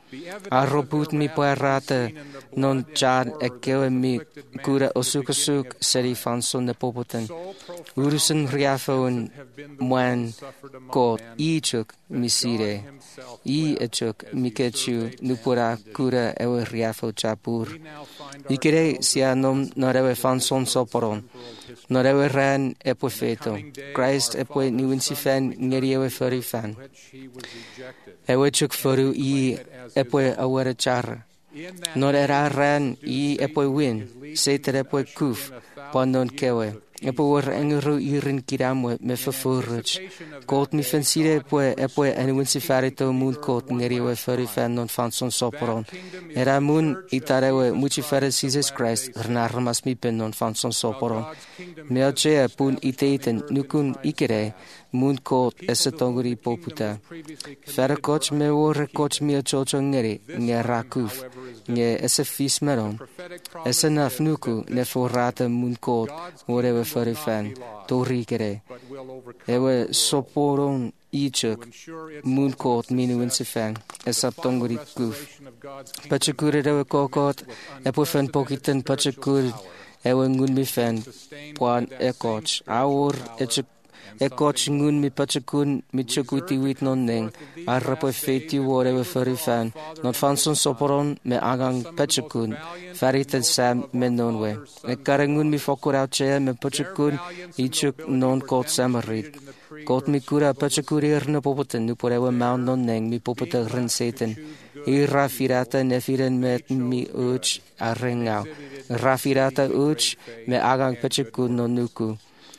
Arrobut mi poerate non chan ekewe mi kura osukasuk seri fanson ne popoten. Urusen riafoen mwan kot ichuk misire. I echuk mikechu nupura kura ewe riafo chapur. Ikere sia nom norewe fanson soporon. Norewe ran epofeto. Christ epoe niwinsifen ngeri ewe ferifan. Ewe chuk feru I epoe awere char. Nor era ran I epoe win. Seter epoe kuf. Panon kewe. Epoe engero irin kiramwe me vervoerruch. Kot mi fensire epoe eniwinsifarito moon kot ngeri ewe ferifan non fanson soporon. Era moon itarewe muchifere Jesus Christ rnarmas mi pen non fanson soporon. Meachea pun iteiten nukun ikere moon kot esetonguri poputa. Verre koch me wore koch mi chocho ngeri nge rakuf nge esefis meron. Esenaf nuku ne forrate moon kot wore ferifan torikere. Ewe soporon ichuk moon kot minuinsifan esaptonguri kuf. Pachakure ewe kokot epofen pokiten pachakure ewe ngun mi fan puan ekoch awor ekoch ngun mi pachakun mi chukuti wit non neng arrapo feti wor ewe ferifan non fanson soporon me agang pachakun faritel sam me nonwe ekarangun mi fokurau che me pachakun ichuk non kot samarit kot mi kura pachakuri erna popoten nu por ewe maun non neng mi popoten rin seten I rafirata nefiren met mi uch arrengau. Rafirata uch me agang pachakun non nuku.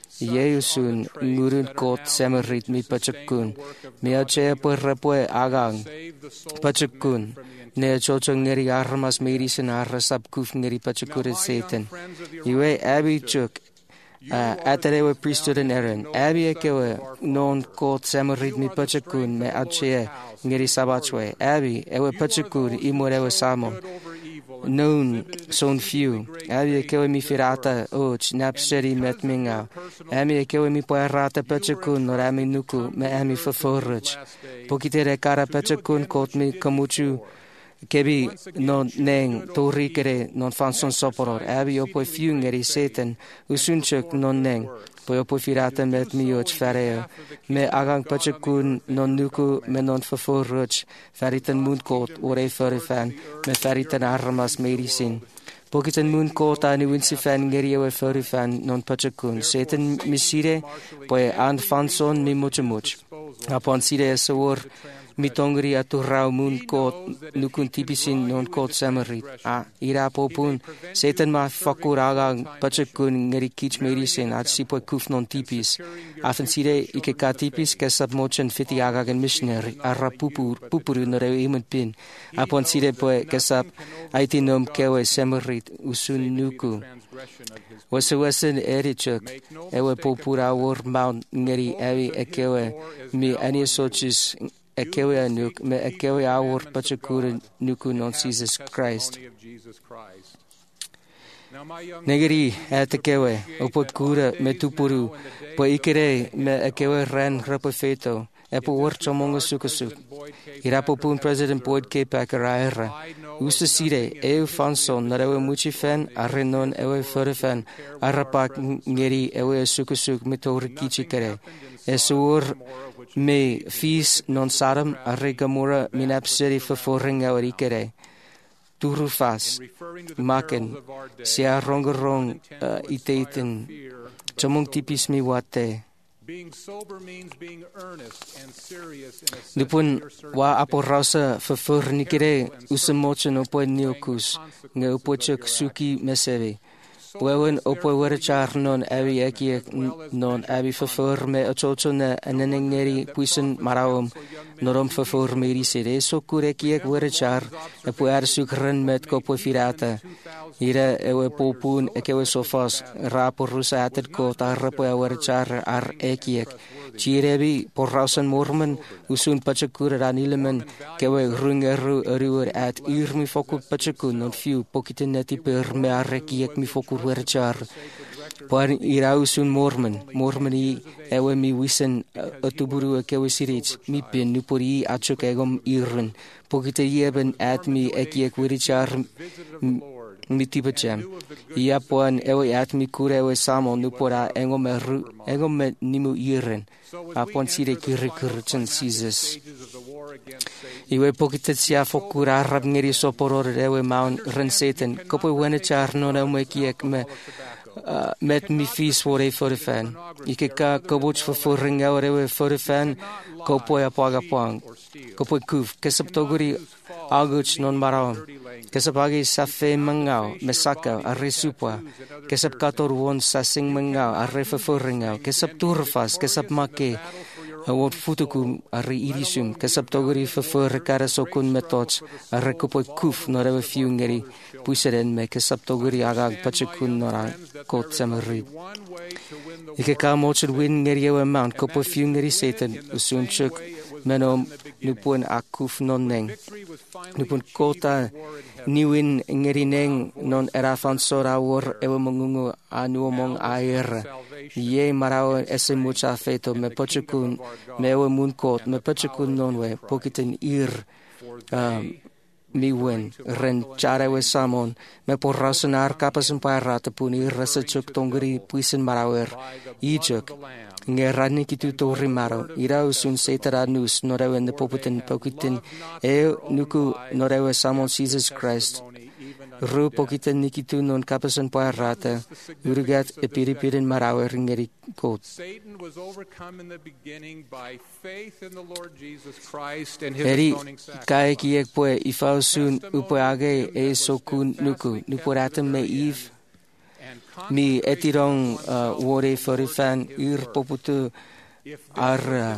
Yeusun ngurun kot semerit mi pachakun. Mi ache perrepoe agang pachakun. Ne chochong ngeri armas merisen arrasap kuf ngeri pachakurit seten. Iwe abi chuk. Atarewe priesthood in Aaron. Abi ekewe non kot semerit mi pachakun me ache ngeri sabachwe. Abi ewe pachakur imorewe samo. Noon son few. Abi ekewe mi firata och napseri met minga. Ami ekewe mi poerata pachakun nor ami nuku me ami faforruch. Pokitere kara pachakun kot mi kamuchu. Kebi non neng torikere non fanson soporor. Abi opoi fiungeri seten usunchuk non neng. Poi opoi firata met mioch fareo. Me agang pachakun non nuku me non faforruch. Faritan moonkot ore ferifan. Me faritan armas medisin. Pokitan moonkot ani winsifan ngeriwe ferifan non pachakun. Seten misire poi an fanson mi much. Upon sire esawor. Mitongri aturau moon kot nukun tipisin non kot samarit. Ira popun setan ma fakuragang pachakun ngeri kich medisin at sipo kuf non tipis. Afensire ike ka tipis kesap mochen fiti agagan missionary arra pupuru nore imun pin. Apon sire poe kesap aitinom kewe samarit usun nuku. Wesen erichuk ewe popura wor maun ngeri ewi ekewe mi anisochis ekewe anuk me ekewe awor pachakura nuku non Jesus Christ. Negeri etekewe opot kura me tupuru po ikere me ekewe ran rapofeto epo wor chomonga sukasuk. Irapo pun President Boyd K. Packer aera. Usta sire eu fanson narewe muchi fan arrenon ewe ferifan arapak ngeri ewe sukasuk metori kichikere. Esur me fis non saram arregamura minapseri vervoring aurikere. Turufas maken sia rongerong iteiten chomong tipis mi wate. Dupun wa aporausa vervoernikere usemochen opo niokus nge opochek suki meseve. Wewen opo werechar non abi ekiek non abi vervoer me ochocho ne anenengeri puisen marawom norom vervoer merisere so kurekiek werechar epo arsukren met kopo firata. Ira ewe popun ekewe sofas raporusa atet ko tarrepo werechar ar ekiek. Chirebi porrausen mormen usun pachakur ranilemen kewe rungeru ruwer at urmi foku pachakun non fiu pokitin neti per me arrekiek mi foku werechar. Puan irausun mormon I ewe mi wisen atuburu kewe sirich, mi pin nupuri achuk egom irun, pokite yeben at mi ekiek wirichar mi tibachem. Ia puan ewe at mi kure ewe samo nupora engom me nimu irun, apon sire kirikurchen sizes. Iwe pokite sia fokura rab ngeri soporor ewe maun ren seten, kopo wene char non ewe kiek me met mi fis voor e voor de fan. Ik ka koboch voor ringa orewe voor de fan kopo ya paga pang. Kopo kuf kesap toguri aguch non marao. Kesap agi safe mangao mesaka arresupwa. Kesap kator won sasing mangao arrefe voor ringa. Kesap turfas kesap make wat futuku arre irisum kesap toguri voor rekara sokun metots arre kopo kuf no rewe fiungeri puseren me kesap toguri agag pachekun nora kot samari. Ik ka mocher win ngeri ewe mount kopo fiungeri seten usunchuk menom nupun akuf non neng. Nupun kota niwin ngeri neng non erafan sora wor ewe mongungu anu mong air. Ye marao ese mucha feto me pachekun me ewe munkot me pachekun nonwe pokiten ir mi wen ren charewe samon me porrasunar kapasen parata puni rasachuk tongri puisen marawer ichuk ngerani kitu tori maro ira usun setara nus norewe ne pokitin nuku norewe samon Jesus Christ ru pokitin nikitu non kapasen parata urugat epiripirin marawer ngeri kot. Satan was overcome in the beginning by faith in the Lord Jesus Christ and his Eri atoning sacrifice. kai kiek pue ifausun upoage sokun nuku nuporatem me if mi etirong wore forifan poputu ar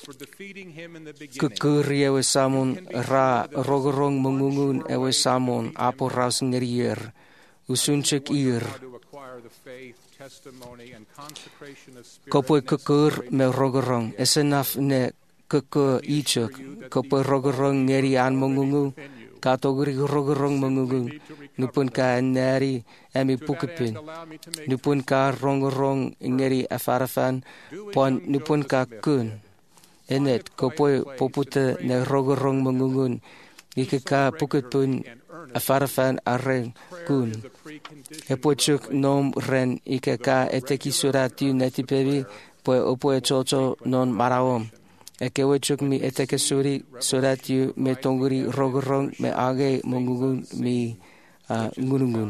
kukuri ewe samon ra rogorong mengungun ewe samon aporaus ngerier usunchek ir kopwe kukur me rogorong esenaf ne kukur ichuk kopwe rogorong ngeri an mengungu katoguri rogorong mengungu nupun ka neri emi pukepin nupun ka rogorong ngeri afarafan pon nupun ka kun enet kopwe popute ne rogorong mengungun ikeka pukepin afarafan areng kun epochuk nom ren ikeka eteki surati netipevi pue opoe chocho non maraom ekewechuk mi eteke surati me tonguri rogorong me age mungungun mi ngunungun.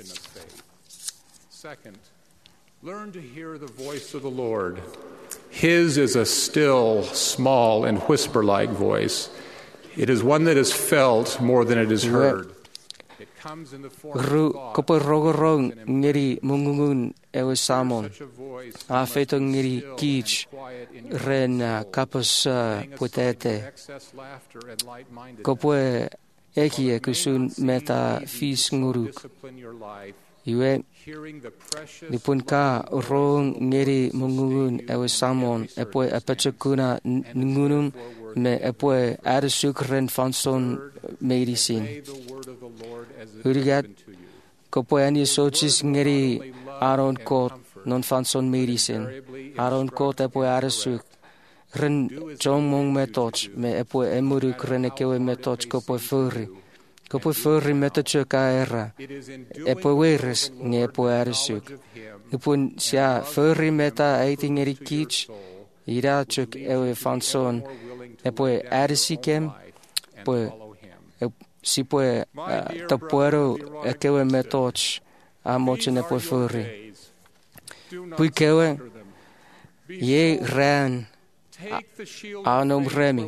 Second, learn to hear the voice of the Lord. His is a still, small, and whisper-like voice. It is one that is felt more than it is heard. It comes in the form of thought. Kopo rogorong ngeri mungungun ewe samon. A feto ngeri kich ren kapos potete. Kopo ekie kusun meta fis nguruk. Iwe nipun ka rong ngeri mungungun ewe samon epoe apachakuna ngunum me epoe adasuk ren fanson medicine. Urigat kopoe ani sochis ngeri aron kot non fanson medicine. Aron kot epoe adasuk ren chomong metoch me epoe emuruk ren ekewe metoch kopoe furri. Kopoe furri metoch ka era. Epoe weres nge epoe adasuk. Nupun sia furri meta eiti ngeri kich ira chuk ewe fanson epoe adasikem poe si poe tapuero ekewe metoch amoche nepoe furri. Pui kewe ye ran anom remi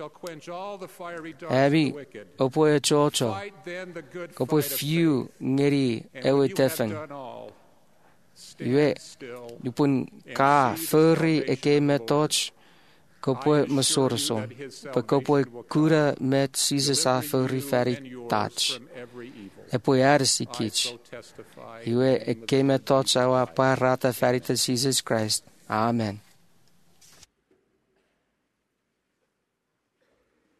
abi opoe chocho opoe fiu ngeri ewe tefen yue nupun ka furri eke metoch kopoe masorson pa kopoe kura met sizes a furri feri touch epoe arsi kich yue eke metoch awa parata feri te Jesus Christ. Amen.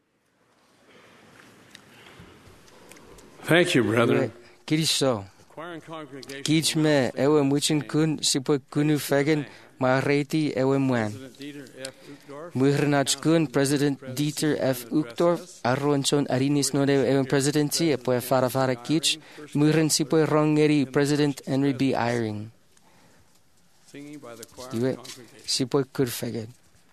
Thank you, brethren. Kiriso. Choir congregation Gich me ewe mwichin kun sipo kunu fegen ma reiti ewe mwan. President Dieter F. Uchtdorf, Muhrenach kun President Dieter F. Uchtdorf arronchon arinis no ewe presidency epo e fara kich muhren sipo rongeri President Henry B. Eyring. singing by the choir Iwe congregation. sipo kur fegen.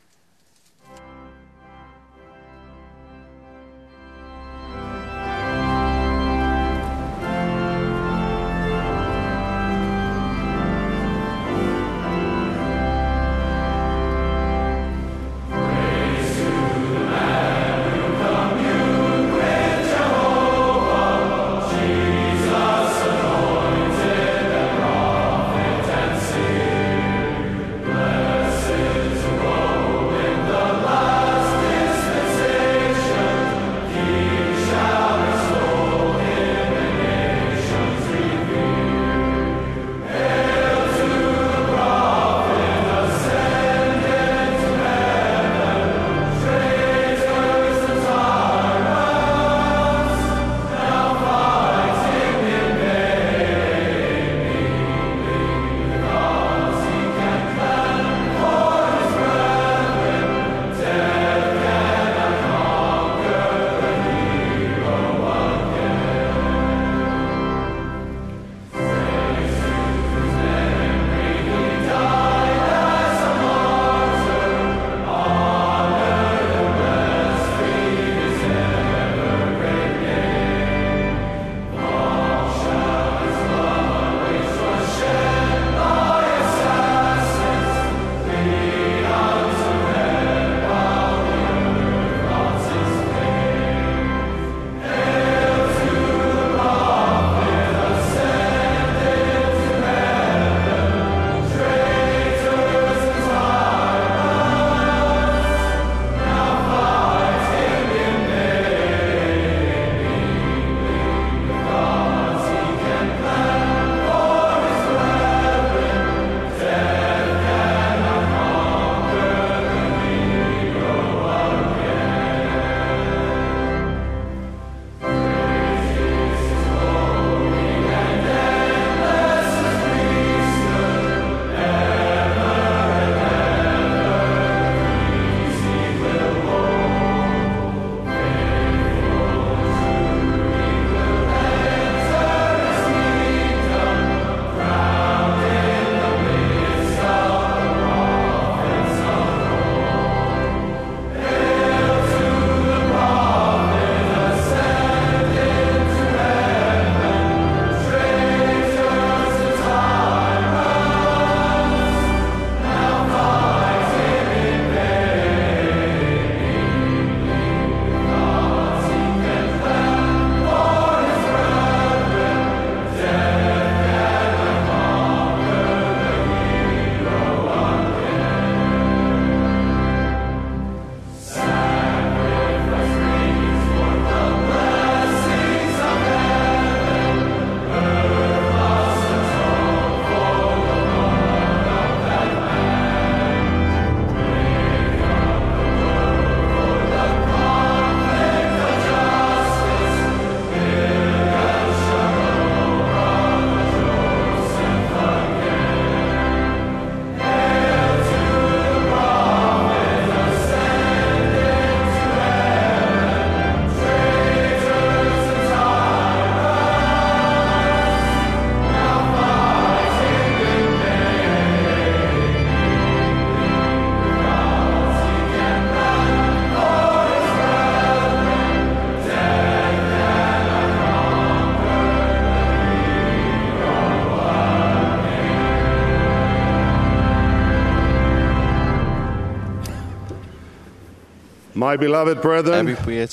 My beloved brethren,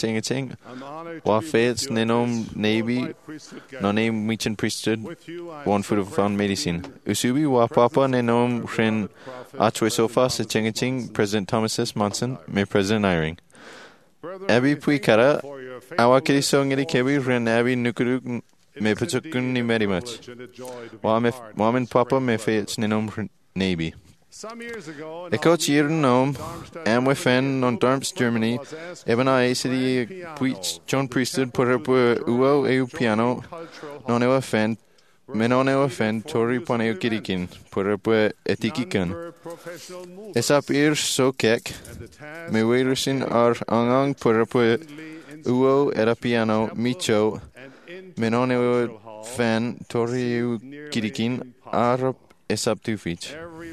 While faiths nenom nebi nonem michin priesthood one foot of found medicine. Usubi wa papa nenom rin atwesofa se chingaching President Thomas S. Monson me President Eyring. Abi pui kara awakiri songeri kebi rin abi nukuru me patukun ni very much. Wamen papa me faiths nenom nebi. Ik had hier genomen en we vinden in Darmstadt, Germany, even na ACD John Priesthood put up uw piano, non ever fan menoneo fen tori poneo kirikin, purapue etikikan. Esap ir so kek, me weirusin ar angang purapue uo erapiano micho, menoneo fen tori kirikin arap esap tufich.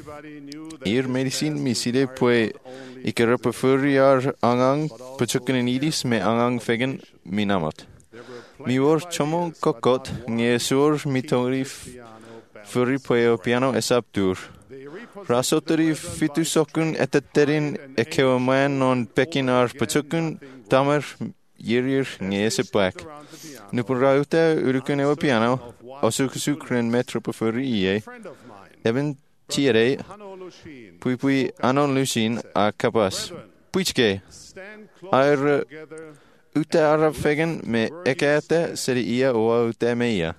Ir medicine miside pue ikerapafuri ar angang puchukanidis me angang fegen minamat. Mi war chomon kokot nge sur mitori furi pue piano esap dur. Rasotari fitusokun eteterin ekeoman non pekin ar puchukun tamer yirir nge esepak. Nupurauta urukun piano osukren metropafuri ie. Eben Tiere, pui anon lusin a kapas. Puichke, air ute arab fegen me ekate seri ia oa ute meia.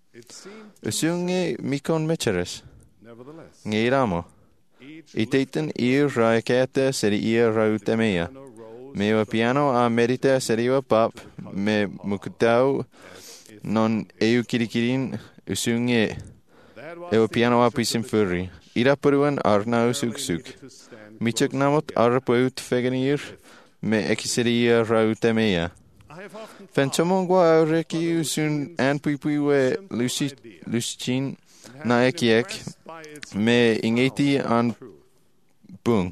Usunge mikon mecheres. Ngeiramo. Iteiten ra ekate seri ia ra ute meia. Meo piano a merita seriwa pap me mukutau non eu kirikirin usunge eo piano a pisim furri. Ira peruan arnau suksuk. Michak namot arrapuut feganir me ekiseria rautemea. Fenchomongwa aureki usun anpuipuiwe lucichin na ekiek me ingeti an bung.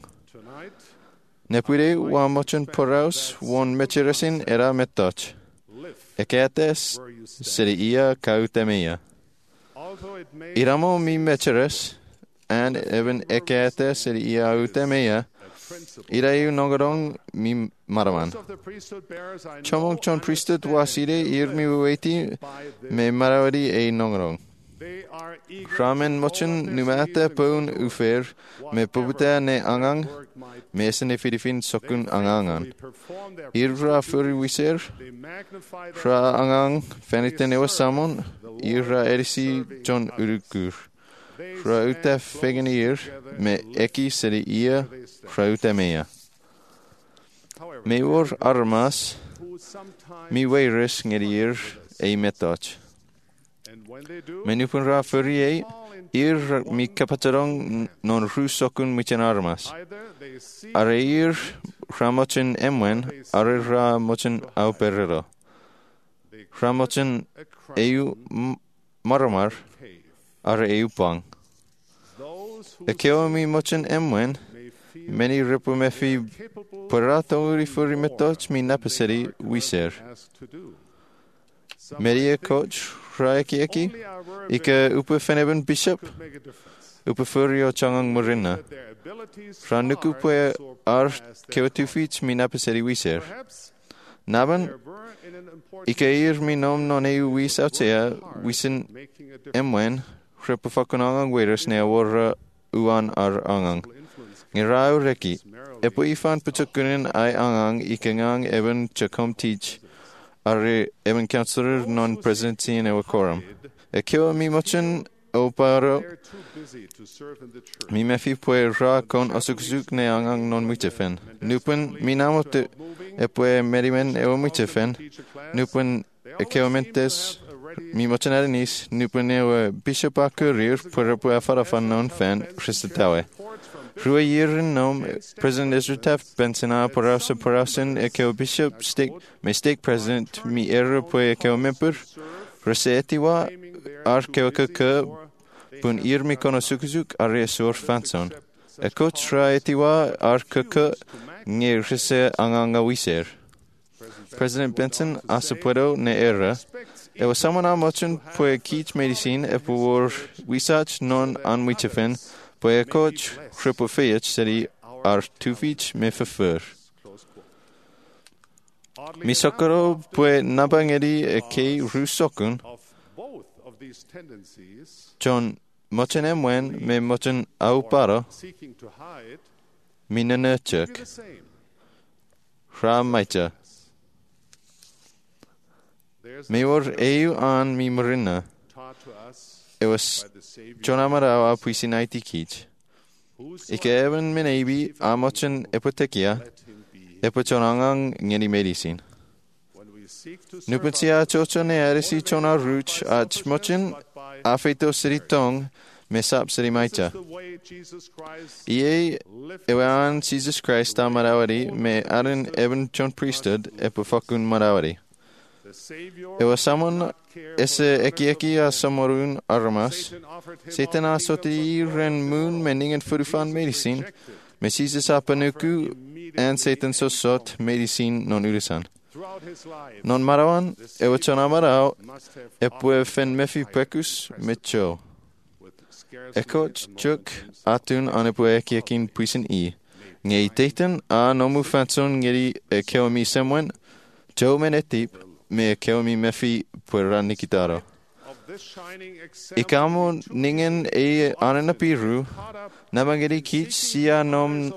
Nepure wa mochon poraus won mecheresin era metoch. Eketes seria kautemea. Iramo mi mecheres and even ekete seria utemea. Ireu nongarong mi maraman. Chomong chon priesthood wasire irmi ueti me marawadi e nongarong. Ramen mochen numate pon ufer me pubuta ne angang mesene filifin sokun angangan. Irra furi wiser ra angang feniten ewa samon irra erisi John urukur. Ra uta feganir me eki seri ia ra uta mea. Me war armas mi weiris ngerir e metoch. Menupun ra furie ir mi kapatarong non rusokun michen armas. Are ir ramochen emwen are ramochen auperero. Ramochen eu maramar are eu pang. Ekeo mi mochen emwen many ripumefi parato furi metoch mi napaseri wiser. Media coach Raiki Ika Upa Feneben Bishop Upa Furio Changang Morina Ranukupe Ar Kewatufich Minapaseri Wiser Naban Ika Ir Minom non eu wis outsea Wisin Emwen Repufakunang Waiters Nea Warra Uan Ar Angang Nirau Reki Epo Ifan Puchukunin I Angang Ikangang Eben Chakom Teach Are even councillor non-presidency in our quorum. Ekeo mi mochen oparo mi mefi pue ra con osuksuk ne angang non mutefen. Nupen mi namote epue merimen eo mutefen. Nupen ekeo mentes mi mochen adenis nupen eo bishop a courier pure pue farafan non fan christatawe. Rua yerin nom President Ezra Taft Bensona Porausen ekeo bishop stake president mi era pue ekeo member resetiwa ar keo kaka pun ir mi konosukuzuk are sur fanson. Eko traetiwa ar kaka nge rese anganga wiser. President Benson asapuedo ne era ewa samana mochen pue kich medicine epur wisach non anwichefen Pue coach Kripofeich seri ar tufich me fefur. Mi sokoro pue nabangeri e kei rusokun. John mochen emwen me mochen auparo. Mi nanechuk. Ra maicha. Me war eu an mi marina. It was John Amarawa Puisinaiti Kich. Ike even Menebi Amochen Epotekia Epochonangang Ngeni Medicine. Nupun sia chochon e arisi chona ruch ach mochin afeito siri tong mesap siri maita. Ie ewan Jesus Christ a marawari me arin even chon priesthood e pufakun marawari. Ewa samon ese eki a samorun armas. Satan a soti ren moon meningen furufan medicin. Me Jesus a panuku and Satan so sot medicin non urisan. Non marawan ewa chona marao e pue fen mefi pecus mecho. Ekot chuk atun anepue eki puisin I. Ngei teitan a nomu fanson ngeri e keo mi semwen. Jo menetip me keo mi mefi puera nikitaro. Ikamo ningen e ananapiru namageri kich sia non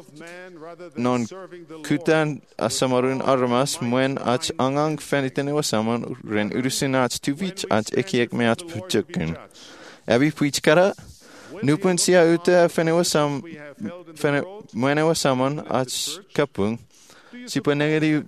kutan asamarun armas muen ach angang fenitene wasamon ren urusin ach tuvich ach ekiek me ach puchukun. Abi puichkara nupun sia uta fenewasam muenewasamon ach kapung. Si penegeri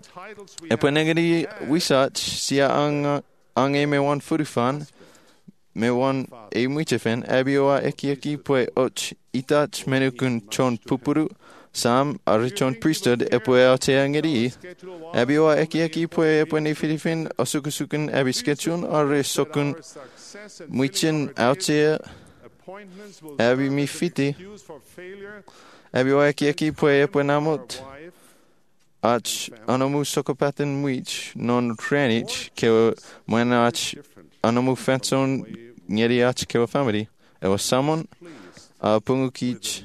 wisach sia ange me wan furufan me wan e muitefen abioa ekieki pue och itach menukun chon pupuru sam arichon priesthood e pue atea ngeri abioa ekieki pue e pue ne filifin osukusukun abiskechun are sokun muichin autea abi mi fiti abioa ekieki pue e pue namot ach anomu sokopaten muich non trenich ke when ach anomu fenson ngeri ach ke family e was someone a pungukich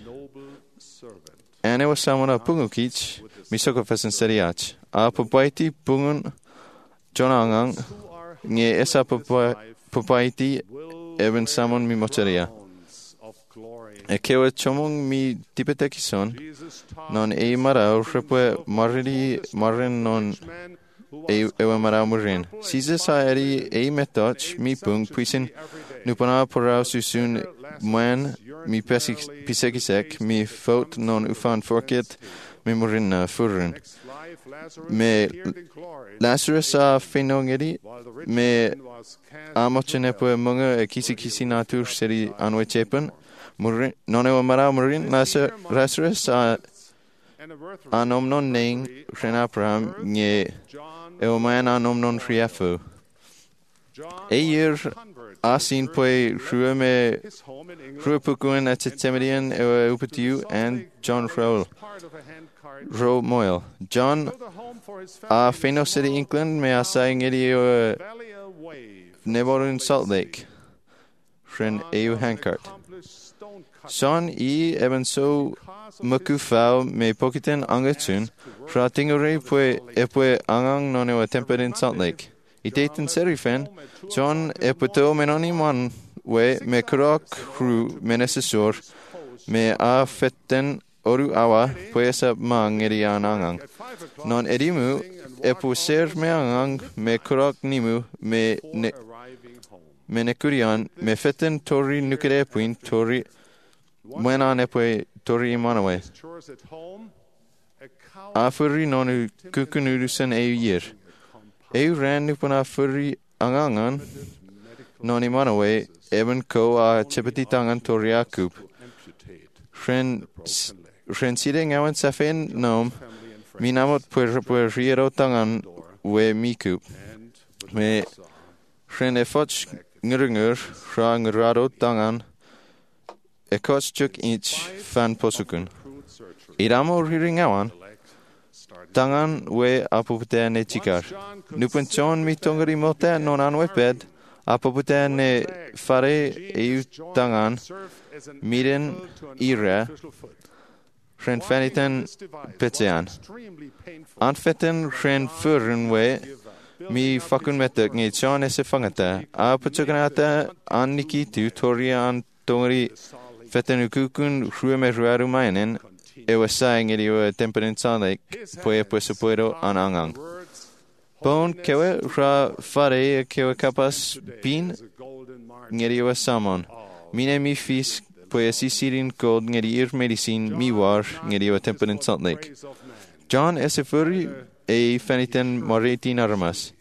and it was someone a pungukich mi sokofesen seriach a popaiti pungun jonangang nge esa popaiti even someone mi mocheria e kewa chomong mi tipetekison non e marau repue marin non ewa marau murin. Caesar eri e metoch mi pung puisin nupana porau susun muen mi pisekisek mi faut non ufan forket mi murin furun. Me Lazarus a fenongeri me amochenepue munga e kisi natur seri anwechepen murin non ewa marau murin Lazarus a anom non ning renapram nye ewa man anom non friafu. Year asin pue rue pukuen at Temedian ewa upatiu and John Ro Moyle. John a Feno City, England me a saying ewa Neborun Salt Lake. Ren eu hankart. Son even so makufau me pokiten angatun fra tingore pue angang non ewa temperin Salt Lake. I daten serifen John eputo menoni man we me krok ru menesesor me a fetten oru awa puesa mang erian angang. Non edimu epuser me angang me krok nimu me nekurian me fetten tori nukere puin tori Menan epue tori imanawe. Afuri nonu kukunurusen year. Ran nupana furi angangan non imanawe even ko a chepetitangan tori akup. Ren sitting awan safen nom minamot puer riero tangan we mikup. Me ren efoch ngurungur ra ngurado tangan Ekos chuk ich fan posukun. Iramo riringawan. Tangan we apopute ne chikar. Nupenchon mi tongari mote non anweped. Apopute ne fare eu tangan. Miren ira. Ren faniten petean. Anfeten ren furun we. Mi fakun metek nge chon ese fangata. Apochukanata an nikitu torian tongari Fetten ukukun rueme ruarumainen ewa saying ewa temperin Salt poe puedo anangang. Bon kewe ra fare kewe kapas bin ngeri ewa samon. Mine mi fis poe sisirin gold ngeri medicine mi war ngeri ewa temperin Salt John esefuri e feniten maritin armas.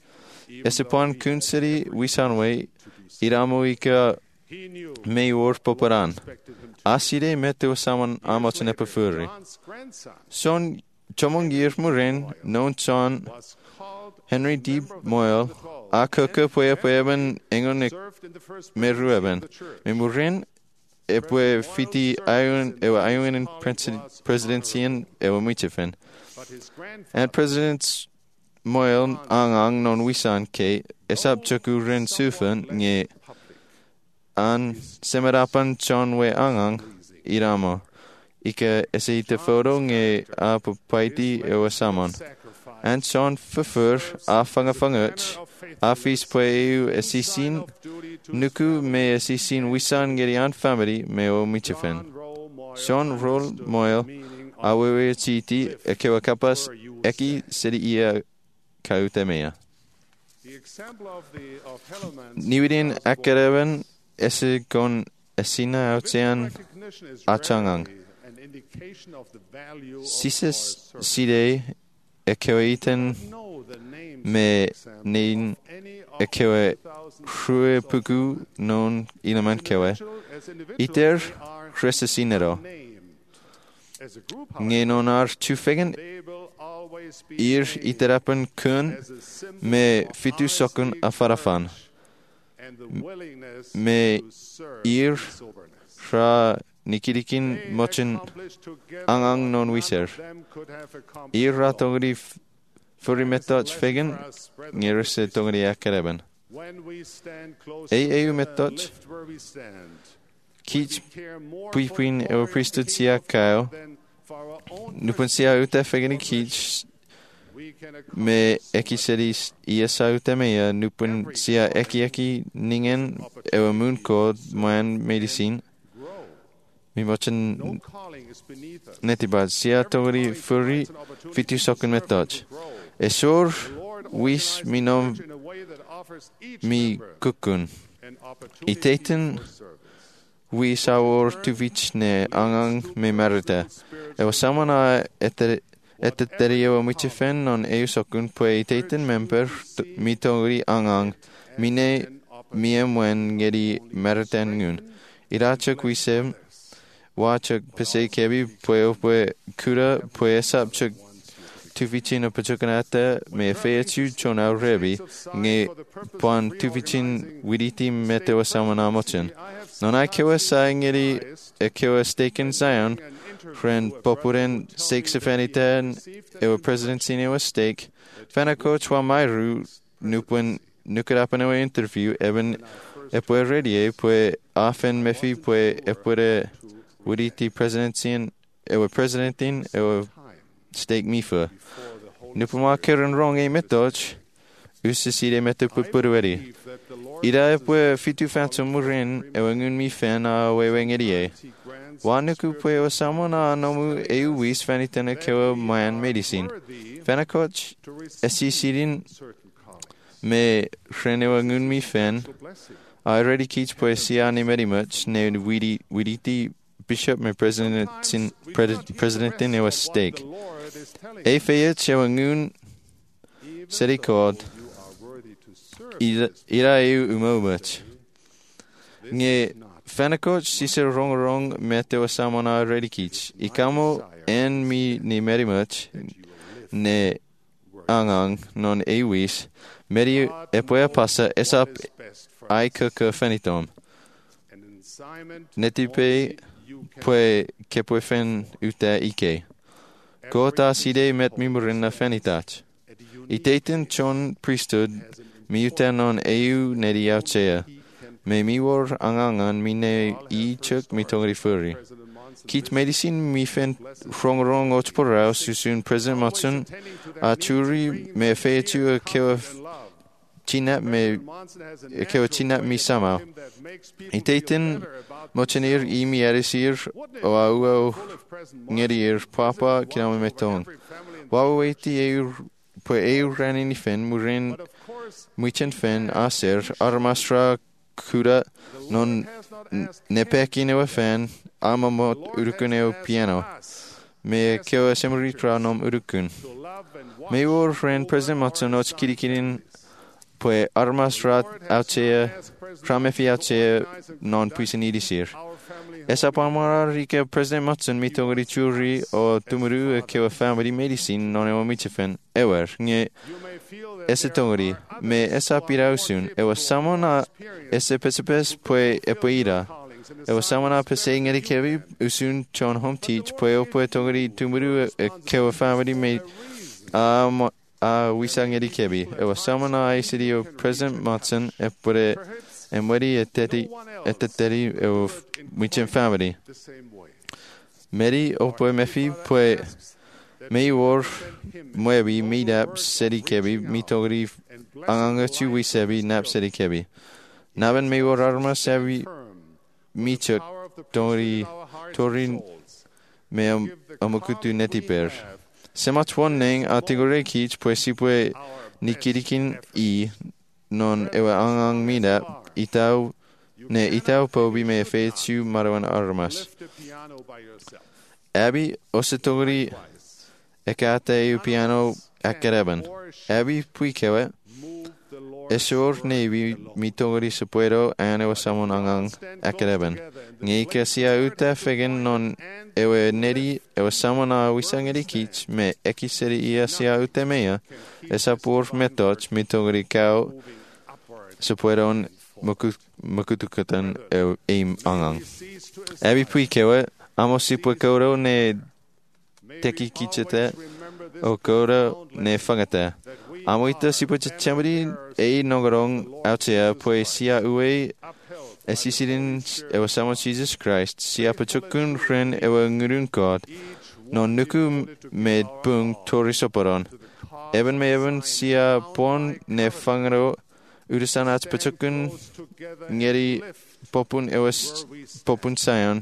esupon kunseri wisanwe iramo ika me or poparan. Aside mete saman amotsen epifuri. Son chomongir murin non son Henry D. Moyle a kuka poeben engonik merueben. Me murin epwe fiti ayun in presidentian ewa michifen. And President Moyle ang non wisan ke esab chakuren sufen nge an semerapan chonwe ang iramo. Ika esite photo nge a papaiti ewa samon. And son fufur a fangafanguch a fis poeu esisin nuku me esisin wisan gerian family me o michifen. Son rol Moyle a wewe chiti ekewa kapas eki seri ia kautemea. Niwidin akareven ese kon esina outsean achangang. Sises side ekewaiten me nein ekewe hrue pugu non ilaman kewe. Iter chresesinero. Nge non ar tufegen iterapen kun me fitu sokun afarafan. Me fra nikirikin mochen ang non wiser. Ratogri furimetach fegen ngerse togri akareben. Eu metach kich puipin ewa priesthood sia kao nupun sia ute fegen kich me ekiseris iesa ute mea nupun sia eki ningen ewa moon code man medicine mi mochen netibad sia togri furi fitu sokun metach esor wis minom mi kukun iteten we saur tuvich ne angang me merite. Ewa samana eteterio michifen non eusokun poeteten member mitogri angang mine miemwen geri meritengun. Irachak wisem wachak pese kebi poe kura poe sabchak tuvichin o pachukanata me feachu chonau rebi nge pon tuvichin widiti meteo samana mochen. Non I kewa saingeri kewa staken zion, friend popuren stakes of anyten, ewa presidency newa stake, fanako chwa mairu nupwen nukarapanewa interview eben epwe redie pwe afen mefi pwe epwe widiti presidency ewa presidentin ewa stake mifa. Nupwa keren wrong e metoch, usiside metu pupurueri. Ida epwe fitu fantum murin ewangun mi fan a wewengedie. Wanuku pwe o samona nomu eu wis fanitene kewa man medicine. Fanakoch esisidin me shrenewangun mi fan. I already kich pwe siani medimuch ne widiti bishop me presidentin ewa stake. E feyet chewangun serikod. Ira eu umomach. Nge fanakoch siser rong meteo samona redikich. Ikamo en mi ni merimach ne angang non ewis. Meri epoea pasa esap aikaka fanitom. Netipe pue kepue fen uta ike. Kota side met mimurinna fanitach. Itaten chon priesthood mi utanon eu nediauchea. Me miwor angangan mine chuk mitongri furi. Kit medicine mi fen rong ochporao susun present motsun a churi me feetu a kewa chinap mi sama. Itaten mochenir mi arisir o au ngerir papa kiname metong. Waweti eu pwe eu ranin fen murin muchen fen aser armastra kuda non nepekineo fen amamot urukuneo piano. Me keo semritra nom urukun. Me or ren present matsonoch kirikirin pwe armas rat autea kramefi autea non puisanidi sir. Esa palmara rika President Matson mitogari churi o tumuru ke wa family medicine non ewa michefen ewer nge esa tongari me esa pirausun ewa samona esa pesepes pwe epoira ewa samona pese ngeri kevi usun chon home teach pwe opwe tongari tumuru ke wa family me wisa ngeri kevi ewa samona aisidi o President Matson epore emweri eteteri ewa Michen family. Meri opwe mefi pwe meiwor mwebi midap seri kebi mitogri anganga chuwi sebi nap seri kebi. Naben meiwor arma sebi michok torin me amakutu netiper. Semat one ning atigore kich pwe sipwe nikirikin non ewa angang midap itau ne itau pobi me fetu marawan armas. Abi ositogri ekate piano akareben. Abi puikewe esor nevi mitogri sepuero ane wasamon angang akareben. Ngeke sia uta fegen non ewe neri ewe samona wisangeri kich me ekiseri ia sia uta mea esa por metoch mitogri kau sepueron makutukatan aim angang. Abi puikewe amosi puikoro ne teki kichete o koro ne fangata. Amoita sipuchachamri nogorong outea poesia ue esisirin ewa samo Jesus Christ sia pachukun ren ewa ngurun God non nuku med bung torisoporon. Eben me even sia pon ne fangro Urusanat pachukun ngeri popun ewas popun sayon.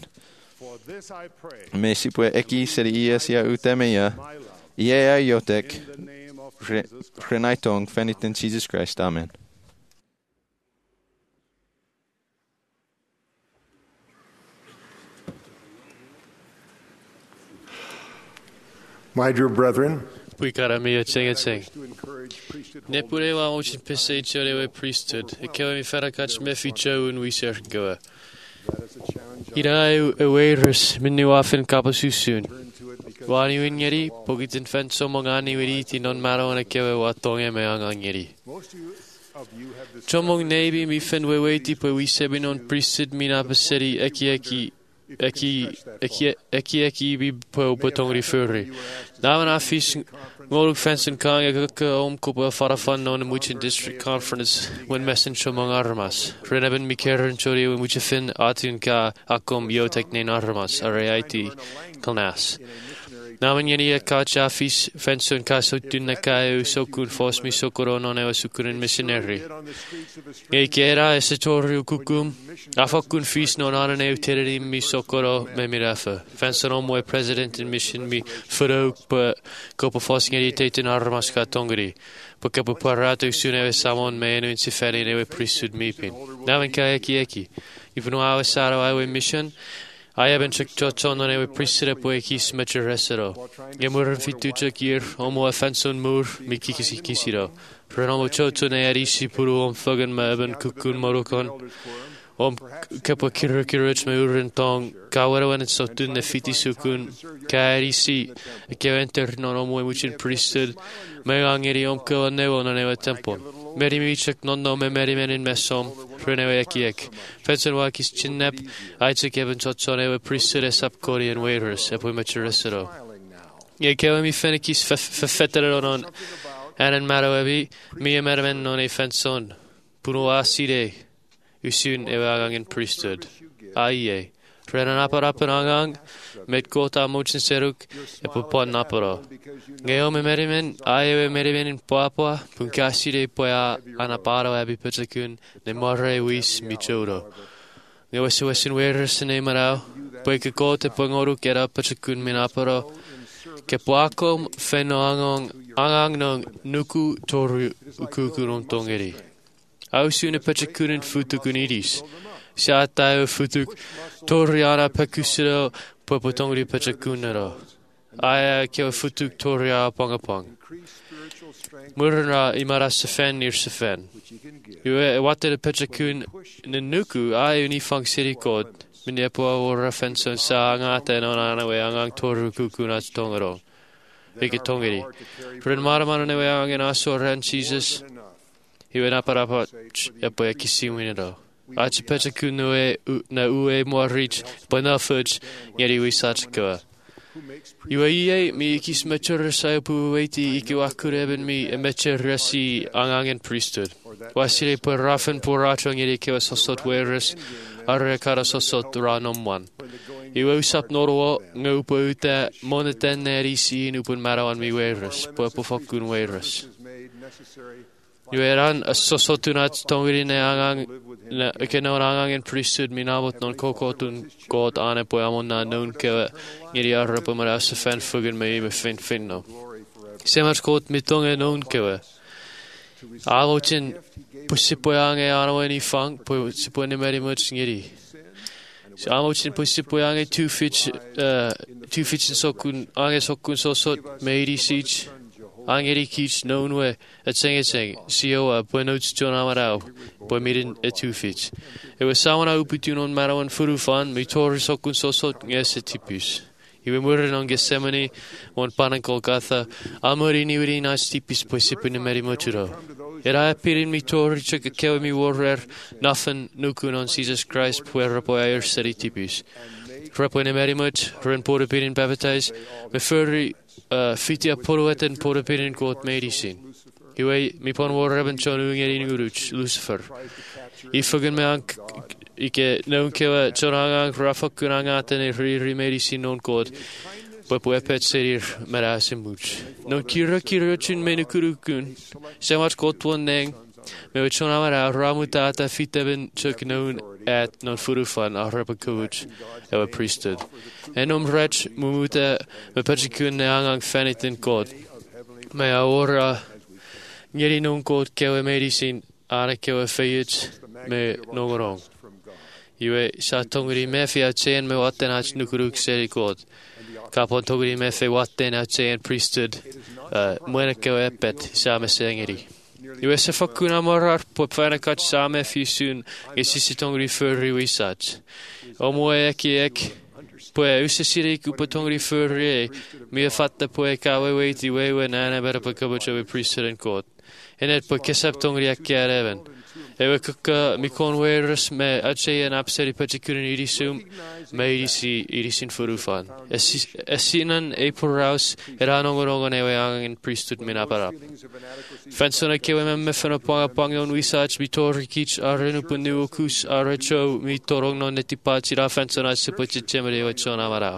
Me sipwe eki seri ia sia utemeya. Iea yotek. Renaitong fenitin Jesus Christ. Amen. My dear brethren, Puikara mia tsing. Nepure wa ochin pese chorewe priesthood. Ekewe mi farakach mefi chow un wiser goa. Ira eweirus minnu afin kapasusun. Wani winyeri pogitin fen somongani wiriti non maro na kewe wa tonge me angangeri. Chomong nebi mi fen weweti po wisebi non priesthood mina peseri eki bi po potongri furri. Namen afis ngoluk fensen kang ek omkoop farafan non muchen district conference when messen chomong armas. Reneben mi keren chori we muche fin atun ka akom yotek ne armas areiti kalnas. Namen yeni kach afis fensen kasotun nakau sokun fos mi sokoro non ewa sukurin missionary. Ekera esetori kukum afakun fis non arane utereri mi sokoro me mirafa. Fensen omwe president in mission mi furo pa kopa fos ngeri teten armas ka tongri. Pa kopa parato sune samon me enu insiferi newe priesthood mipin. Namen ka eki. Ifnu awe saro awe mission I have been checked on a priesthood po ekis mecheresero. Yemuran fitucha kir, homo offenson mur, mikikisi kisiro. Renomo choto ne arisi puru fagan ma eben kukun morokon. Kepa kirukirich me urin tong, kawarawan and sotun ne fiti sukun, kairisi, keventer non homo emuchin priesthood, me angeri omko nevo non ewa temple. Meri michek non no me meri menin mesom, Renewe ekiek. Fensen wakis chinnep, aitzek even chotson ewe priesthood esap Korean waiters, epo mecheresero. Yekewe mi fenekis fefetere non, anen marawebi, mi emermen non e fenson, puno aside, usun ewe agang priesthood. Aiye. Renan aparapan agang, met kota mochin seruk, epo pon naparo. Ngeo me merimen, ayewe merimen in Papua, punkasire poya anaparo abi putakun, ne morre wis michoro. Ngeo wesin weres ne marao, poike kote pongoru kera putakun minaparo, ke poakom feno angang nong nuku toru ukukuron tongeri. Ausune putakunin futukunidis. Siatao futuk toriana pekusiro popotongri putakunero. Aya keo futuk toria pongapong. Murra I mara sefen i'r sefen. Yw e water y petra cwn na nuku a yw ni fang siri god. Mynd e po o'r ffenson sa angaten o'n anawe angang toru cwcwn at tongaro. Ike tongeri. Ryn mara man anawe angen aso ren Jesus. Yw e naparapa e po e kisiwin ero. Ach petra cwn na ue mo rich po na fudge ngeri wisat goa. Yw e mi ikis metur sa pu weiti iki wakur eben mi e metur resi angangen priesthood. Wasire po rafen po rato ngeri ke sosot weres arre kara sosot ranom wan. Yw usap norwa ngupo ute moneten neri si nupun marawan mi weres po fakun weres. Yw eran a sosotunat tongiri ne angang ke non angangen priesthood mi nabot non kokotun god ane po amon na non ke ngiri arre po mara se fen fugen me fin no. Semar kot mi tonge non ke Alochin pusipoyange anawani fang pusipoane meri much ngiri. Alochin pusipoyange two fitch sokun ange sokun sosot meiri siege angeri kich known we at sing sioa buenots John Amarao boy midin at 2 feet. It was someone I uputun on Marawan Furufan, me tori sokun sosot ngesetipus. Iwe murin on Gethsemane, one panan Golgotha, amori niwiri nas tipis posipun meri moturo. Era apirin mi tori chuk kewe mi warrer, nothing nukun on Jesus Christ, puer rapoyer seri tipis. Rapo ne meri mut, ren pora pirin baptize, me furry fitia poroeten pora pirin got medicine. Iwe mi pon warreben chon ungeri nguruch, Lucifer. Ifugen me ank Ike noon kewa chorangang rafakun angaten e riri medicine non god. Papu epet serir merasim much. Non kira chun menukurukun. Semat god one neng. Me we chonamara ramutata fiteben chuk noon at non furufan a repakuch ewa priesthood. Enom rech mumuta me pachikun ne angang fenitin god. Me a ora ngeri non god kewa medicine ana kewa feyut me nongorong. Ywe sa tongri me fe a chain me watten ach nukuruk seri god. Kapon tongri me fe watten a chain priesthood mwena kewa epet sa me sengeri. Ywe se fakuna morar po fana kach sa me fisun e sisi tongri furri wisach. Omo ek poe usesiri kupa tongri furri mi fatta poe kawe weiti wewe nana bera po kabocha we priesthood and god. Enet po kesap tongri akkiareven. Ewe kuka mikon weres me ache en apseri patikurin irisum me irisin furufan. Esinan eporaus eranongorongon ewe angin priesthood minaparap. Fensona kewe me fena pangon wisach bitori kich arenupun nuokus arecho mi torong non netipachira fensona sipachichemere ewe chonamara.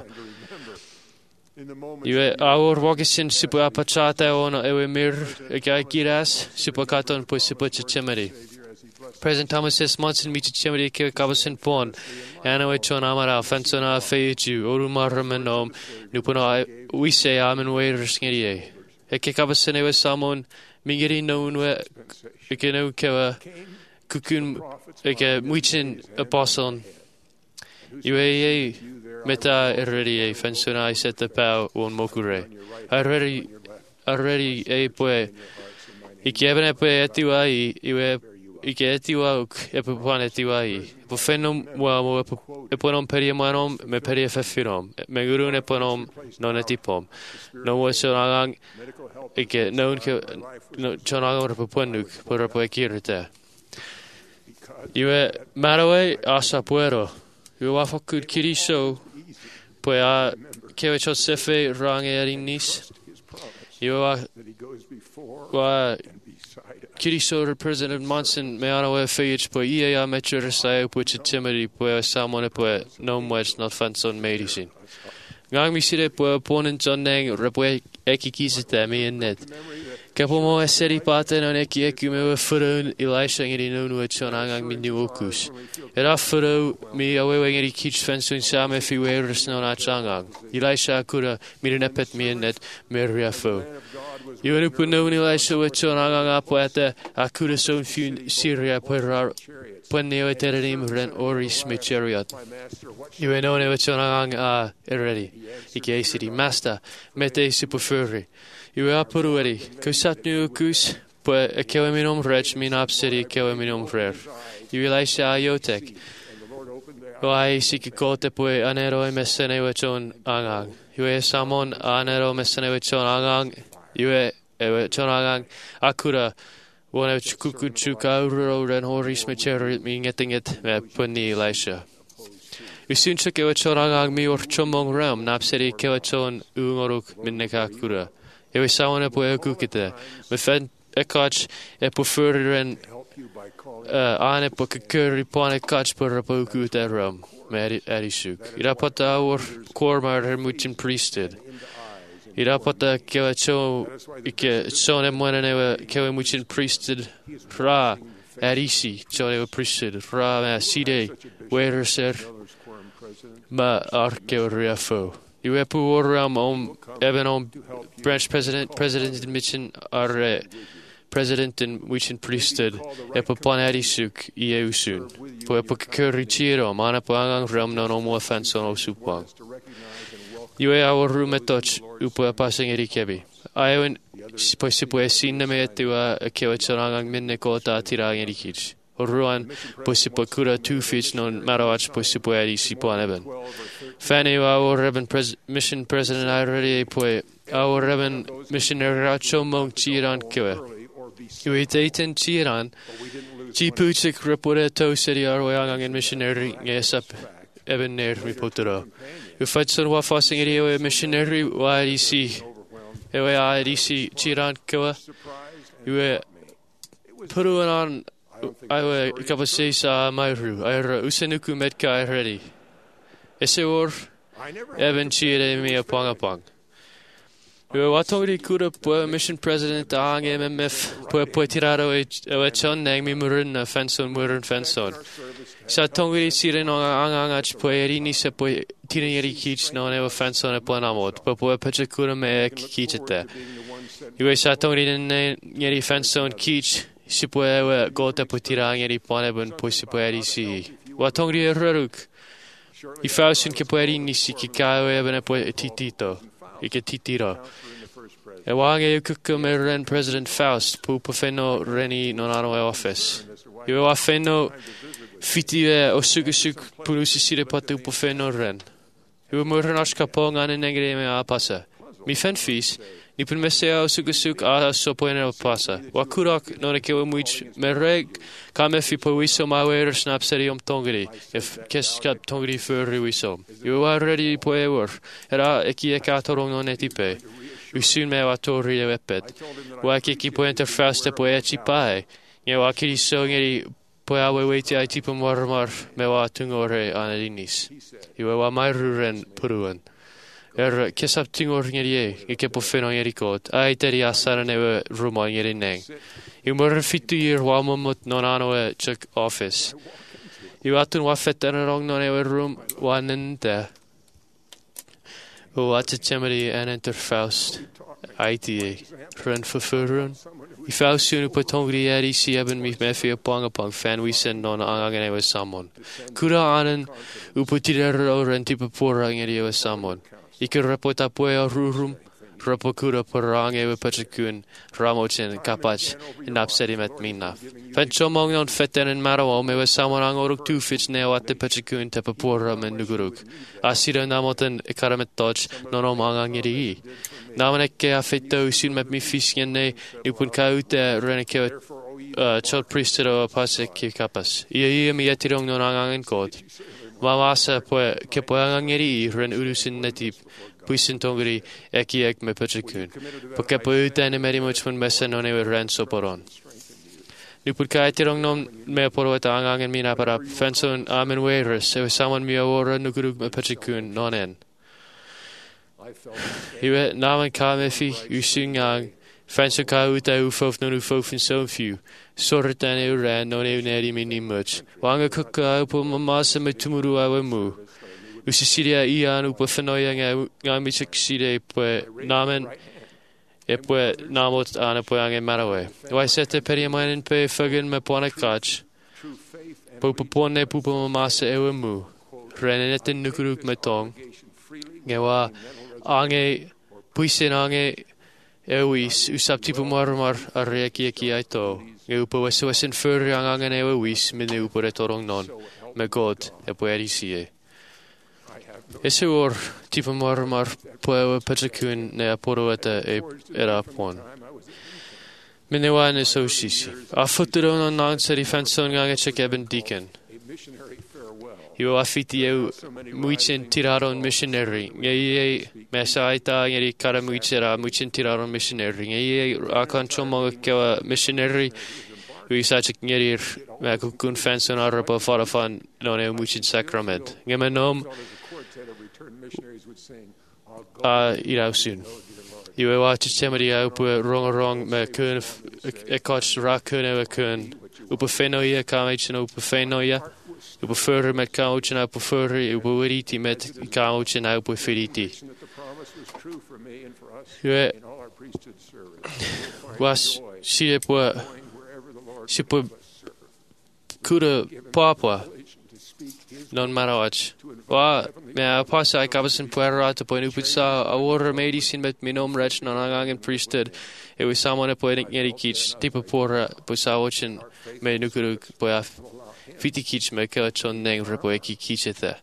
Iwe awor wagisin sipu apachata ona ewe mir ekiras sipakaton po sipachichemere. President Thomas S. Monson meets Chimney Kavasin Pon, Anna Chon Amara, Fensona Fayju, Orumaramenom, Nupuna, we say Amen Waiters Gidia. Ekavasin was someone, Migiri known where Ekano Kewa, Kukun, Eke Muichin Apostle. Ue Meta Eredi, Fensona, I set the pow on Mokure. Already a poe. Ikeben a poe etiwai, Iwe. Ike etiwa e pupan etiwa po fenom wa mo e ponom periamanom me periefefinom me gurun e ponom non etipom no wo sonang ike non ke no chonang po ponuk por po ekirte iwe marawe asa puero iwe wa fokud kiriso po a kevecho sefe rang erinis iwe wa Kiriso President Monson me ana we feit po ia metre sai po Timothy po samone po no much not fanson medicine. Gang mi sire po ponen jonneng repo ekikisite me in net. Kapo mo eseri paten on eki me we furun Elisha ngiri no no chonang mi nuokus. Era furu mi awe ngiri kich fanson same fi weres no na changang. Elisha kura mi nepet me in net meria fo. Iwe puno ni Elisha we chonanga poeta akura son fun Syria per neo terenim ren oris me chariot. Iwe no chonanga already. Ike city master mete superfuri. Yw e apurweri, cwsat nhw cws, pwy y cewa min rech min absiri cewa min frer. Yw e laisia a iotek. O ai si ki kote pwy anero e mesene we chon angang. Yw e samon anero mesene we chon angang. Yw e chon angang akura. Wona chuku chuka uro ren horis me cherry mi ngetinget me punni laisia. Yw sy'n kewa chon angang mi or chomong ram napsiri kewa chon ungoruk minneka kura. Yw e sawan e pwy e kukite. Me fen e kach e pwfyrir en ane po kukuri pone kach po rapo kut e ram me erisuk. Ira pata awr kormar her muchin priested. Ira pata kewa cho ike son e mwenen ewa kewa muchin priested ra erisi cho ewa priested ra me side weir ser ma ar kewa riafo. Yw e pw o'r ram even om branch president mission ar President in Wichin Priesthood e po paneri suk I eusun. Po e po kuri chiro mana po angang ram non omo offenson o supang. Yw e awr rhwmetoch upo e passing eri kebi. Aywyn po si po e sinna me etu a kewa chan angang minne kota tirang eri kich. O ruan po si po kura tufich non marawach po si po eri si po aneben. Fan yw awr reben mission president already po e awr reben missionary racho mong chiran kewa. Yw e deiten chiran, chi pwysig rapore to seri arwe angang missionary ngesap eben ner mi potero. Yw fadson wa fasing eri ewe missionary wa erisi, ewe a erisi chiran kewa. Yw e pwruan an, ewe kapasesa mairru, aira usenuku medka eredi. Ese or, eben chire mi apang. Yw watongri kura po mission president ang MMF po tiraro e chon nang mi murun na fenson murun fenson. Sa tongri siren ang ach po erini se po tirin eri kich non e fenson e planamot po pecha kura me kichete. Yw sa tongri eri fenson kich si po e gota po tirang eri planebun po si po eri si. Watongri erraruk. I fausin ke po erini si ki kao e bene po titito. Ike titiro. E wange kukum e ren President Faust pu pofeno reni non ano e office. Io afeno fiti e o suk punusi sire patu pofeno ren. Io murren askapong ane negre me a pasa. Mi fen fis, ni pun mesea o suk a sopoene o pasa. Wakurak non e kewa muich me reg kame fi po wiso ma weir snap seri tongri. If kes kap tongri furri wiso. Io wa ready po ewer. Era eki e katorong non e tipe. Usun me wa torri e wepet. Wa ki po interface po e chipai. Ye wa kiri so ngeri po awe weti ai tipo mormar me wa tungore analinis. Io wa mairuren puruan. Kesap tingor ngeri e ke po feno ngeri kot. Ai teri asara ne ruma ngeri neng. Io mor fitu year wa momot non ano e check office. Io atun wa fetanarong non e room wa nente. O attemeri en interfaust. IT run verfurren. I faust sunu po tongri eri si hebben mi mefi apang fan we send non angane we samon. Kura anen uputira ren tipo pora ngeri we samon. Ike rapota po e rurum. Rapokura porang ewe pachakun ramochen kapach inapseri met mina. Penchomong non fetten en marawo me we samon angoruk tu fich neo at the pachakun te papura men nuguruk. Asira namoten karamet toch non angangiri. Nameneke afeto sun met mi fisken ne nupun kaute reneke chod priestero pasek kapas. Ia mi etirong non angangen kot. Mamasa po kepo angangiri ren urusin netip. Puisin tongri eki ek me pachakun. Porque po utene meri muchmun mesen non ewe ren soporon. Nupur ka etirong non me porweta angangen mina para fenson amen weirus ewe saman mi awora nukurug me pachakun non en. Iwe namen ka me fi using ang fenson ka uta ufof non ufof in so few. Sorret en ewe ren non ewe neri mini much. Wanga kuka upo mamasa me tumuru awe mu. Usisiria ian upo fenoyang ngamichik sire pwe namen e pwe namot ane pwe ange marawe. Wai sete periamainen pe fugen me pone kach. Pupo pone pupo mamasa ewe mu. Renenetin nukuruk me tong. Ngewa ange puisen ange Ewis, usap tipu marmar arreki eki aito. Upo wesin furri angangan ewis minne upo retorong non. Me God e poerisie. Ese or tipu marmar poewe petrikun ne aporo eta era pon. Minne wan is so sisi. A futteron on nan seri fanson gange check eben deacon. Io affiti eu muichin tiraron missionary. Ye mesaita ngeri kara muichera muichin tiraron missionary. Ye akon chomo ke missionary. We such ngeri me kun fanson arabo farafan non eu muichin sacrament. Ngemenom irausun. Io watch temeri up wrong me kun e coach rakun e kun up fenoia kamich up fenoia. U prefer met couch en u prefer u beweriti met couch en u preferiti. Was si po kuda papa non marach. Wa me passa ik abes in puerra te point upitsa a water medicine met minom rech non angangen priesthood. It was someone a point ngeri kich tipo pora posawchen me nukuru poaf. Fiti kich me ke chon neng repo eki kichetha.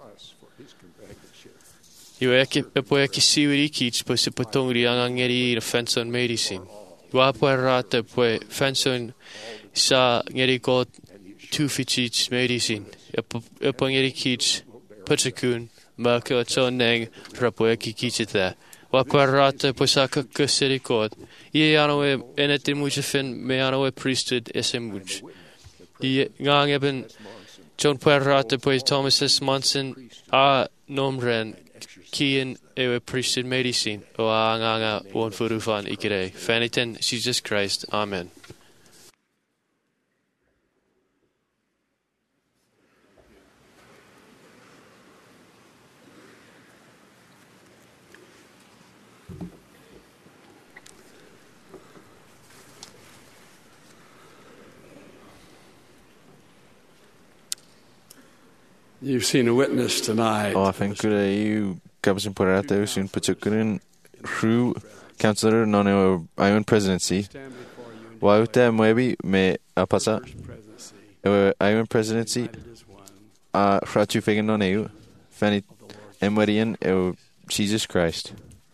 Io eki po eki siwiri kich po se potongri angangeri na fenson medicine. Wa po rata po fenson sa ngeri god tu fichich medicine. Po ngeri kich pachakun me ke chon neng repo eki kichetha. Wa po rata po sa ka seri god. Ie ano e enetin muche fin me ano e priesthood esemuch. I ngang eben John Puerrata pues Thomas S. Monson a nomren kien ewe priesthood medicine o a nganga on furufan ikere. Fanitan Jesus Christ. Amen. You've seen a witness tonight. Often could you Captain Porata soon particular through Councillor non Iron presidency. Why would there maybe me a pasa Iron presidency Fratu Fagan non EU Fanny Emarian Jesus Christ.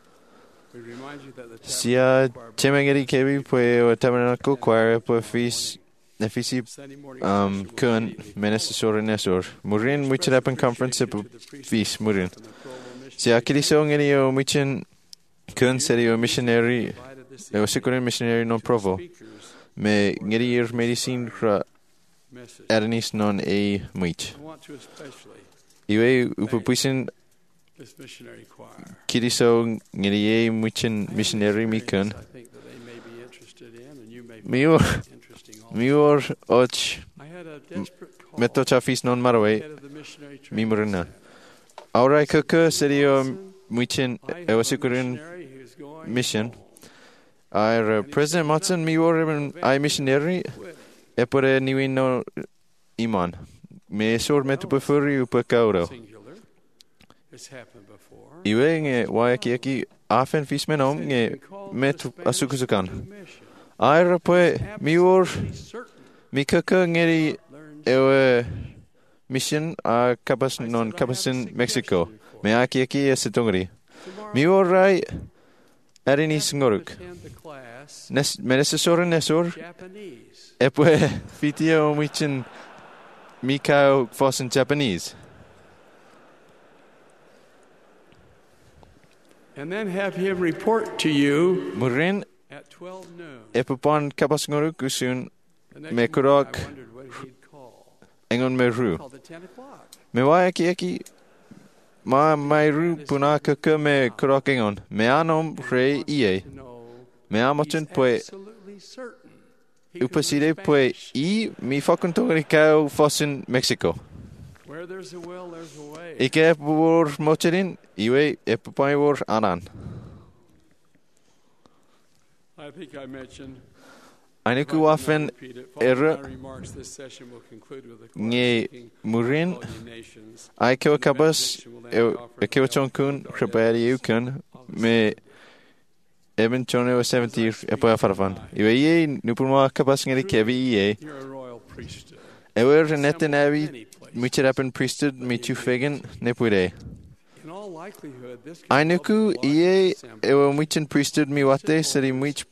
Sia Chemangeri Kebi Pue Tabernacle Choir Pue Feast Nefisi Kun Menesor Nesor Murin Wicherapan Conference Feast Murin Sia Kilisong any Michin Kun Serio Missionary Securin Missionary non Provo Me Ngerier Medicine Eranis non a Mich Iwe Upupusin Kilisong Ngerie Michin Missionary Mikun Mior och mettochafis non maroe mimurna. Aurai kuka serio muchin ewasikurin mission. Our President Matson mior I missionary epore niwino iman. Me sor metupefuri upakauro. Iwe nge wayakiaki afen fismenom nge met asukusukan. Aira poe mior mikaka ngeri ewe mission a capas non capasin Mexico. Me aki esitongri. Mior rai erini singoruk. Menesor nesor epoe fitio michin mikao fosin Japanese. And then have him report to you Murin at 12 noon. Epupon kapasngoruk usun me kurok engon meru. Me waiki ma mairu punaka ke me kurok engon. Me anom re ie. Me amotun poe upaside poe mi fakuntongri kao fosin Mexico. Where there's a will, there's a way. Ike bor mocherin iwe epupai bor anan. I think I mentioned. Ainuku wafen nge murin ai kewa kabas kewa chonkun krabari ukun me Eben John o 70 e po a farfan. Iwe ie nupur mo kabas ngeri kevi ie. You're a royal priesthood. Ewer renetten avi mucher apen priesthood mi tu fegen ne pure. In all likelihood, this Ainuku ie ewa muchen priesthood mi wate seri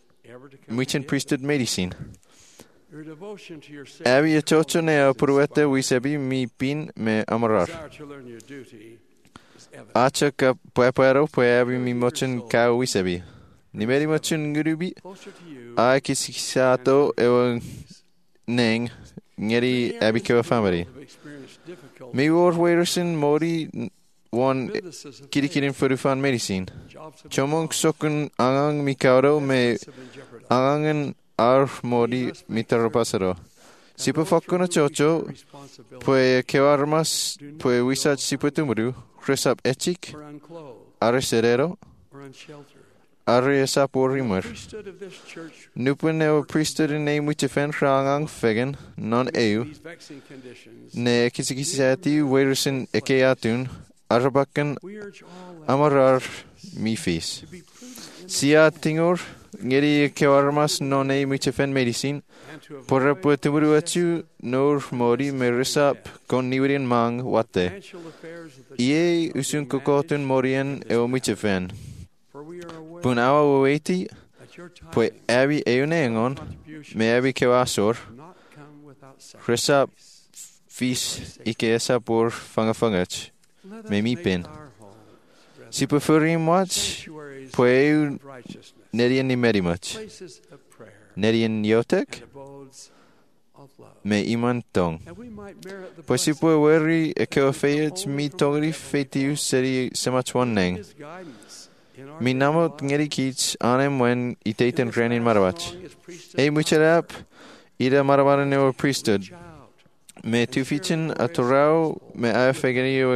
muchen priesthood medicine. your devotion to your Avi e chocho ne a puruete wisebi mi pin me amarar. desire to learn your duty is evident. Acha ka puepero pue avi mi mochen ka wisebi. Nimeri mochen ngurubi. Closer to you, A kisisato ewa neng ngeri abi kewa family. have experienced difficult Mi war weirsin mori one businesses have kirikirin furufan medicine. jobs have Chomong sokun angang mi kauro me been jeopardized. angangen ar mori mitarapasaro. Sipa fakuna chocho Responsibility pue kewarmas pue wisach sipa tumuru resap echik for unclothed areserero or unsheltered. aresap orimer. Priesthood of this church Nupen ewa priesthood in name which fen rangang fegen non eu these vexing conditions. ne kisikisati weirsin ekeatun arabakan We urge all amarar mi fis. to be prudent in Sia tingor ngeri kewarmas non e michefen medicine and to por avoid pueturu achu nor mori me resap con niwrin mang wate. financial affairs of the Ie church usun being kokotun managed morian this e o way. michefen. For we are aware Pun awa waweti that your time pue abi eunengon contribution me abi kewasor will not come without resap sacrifice. fis ike esa por fangafangach. Let us me mi make pen. our homes, brethren, Si pufurim watch sanctuaries pue of righteousness, nerian ni merimach. places of prayer, Nerian yotek and abodes of love. me iman tong. And we might merit the Pues si blessing pue weri e keo feiet mi togri feitiu seri semachwaneng. of His guidance in our Mi daily namot lives. ngeri kich anem wen iteiten In this renin last marawach. long as priesthood E mucherap ida marawaran eo priesthood. reach out Me tufichin aturao me a fegerio e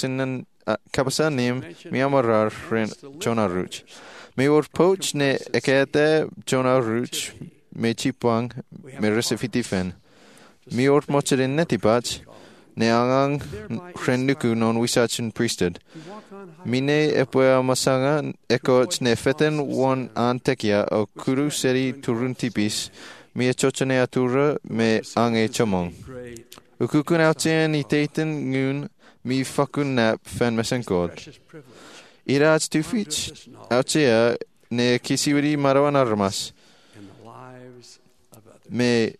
kapasanim mi amarar ren chonaruch. Me or poach ne ekete chonaruch me chipwang me resefitifen. Mi or mocherin netipach ne angang rennuku non wisachin priesthood. to walk on high Mine epua masanga ekoch ne feten won antekia o kuru seri turun tipis mi e chochone atura me ange chomong. great Ukukun autien I teiten ngun mi fakun nap fen mesenkod. precious privilege. Iraj tufich autia ne kisiwiri marawan armas In the lives of others. me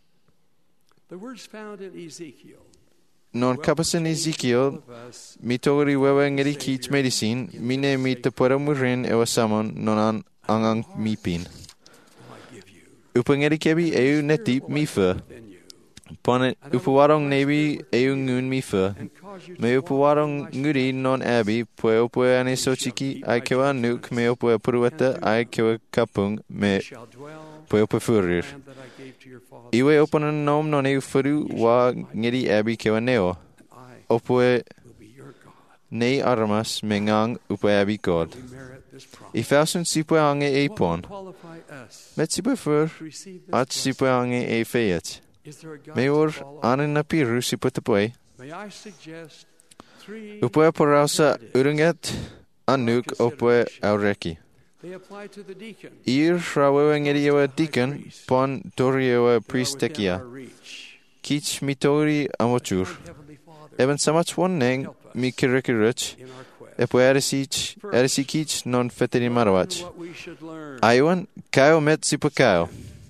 The words found in Ezekiel non kapasen Ezekiel of us mi togri wewe ngeri kich medicine mine mi te pora murin ewa samon non an angang mi pin. will I give you Upangeri kebi eu netip mi fe. within you Pone upuwarong nebi eu ngun mi fe. and cause you Me to walk upuwarong in my nguri non abi pue upue ane sochiki ai kewa nuk me upue purueta ai kewa kapung me steps. Shall dwell pue upe furir. in the land that I gave to your fathers, Iwe oponan nom non eu furu wa ngeri abi kewa neo. and I Opue will be your God. nei armas me ngang upe abi god. We merit this promise. I fausun sipue ange e What will pon. qualify us Met sipue fur to receive this at blessing? sipue ange e feiet. Is there a God Me to or follow? anen na piru sipue tepue. May I suggest three Upue porausa urunget anuk opue aureki. they apply to the deacon Ir rawewe ngeri ewa deacon pon tori ewa that are within priestekia. our reach. Kich mitori amochur. Lord, Heavenly Father, Even samach woneng mi kirikirich. in our quest. Epo erisi kich non feteri Learn marawach. what we should learn. Aiwan kao met sipa kao.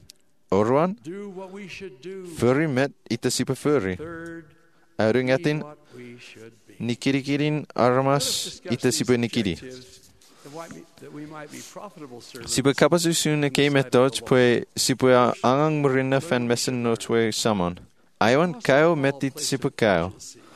Orwan Do what we should do. furry met ita sipa furry. Third, Aurungatin be what we should be. nikirikirin Let us armas discuss ita these sipa nikiri. objectives that we might be profitable servants Sipa kapasusun ke metoch pue sipa angang murina fen mesen notwe samon. Aiwan kao met ita sipa kao.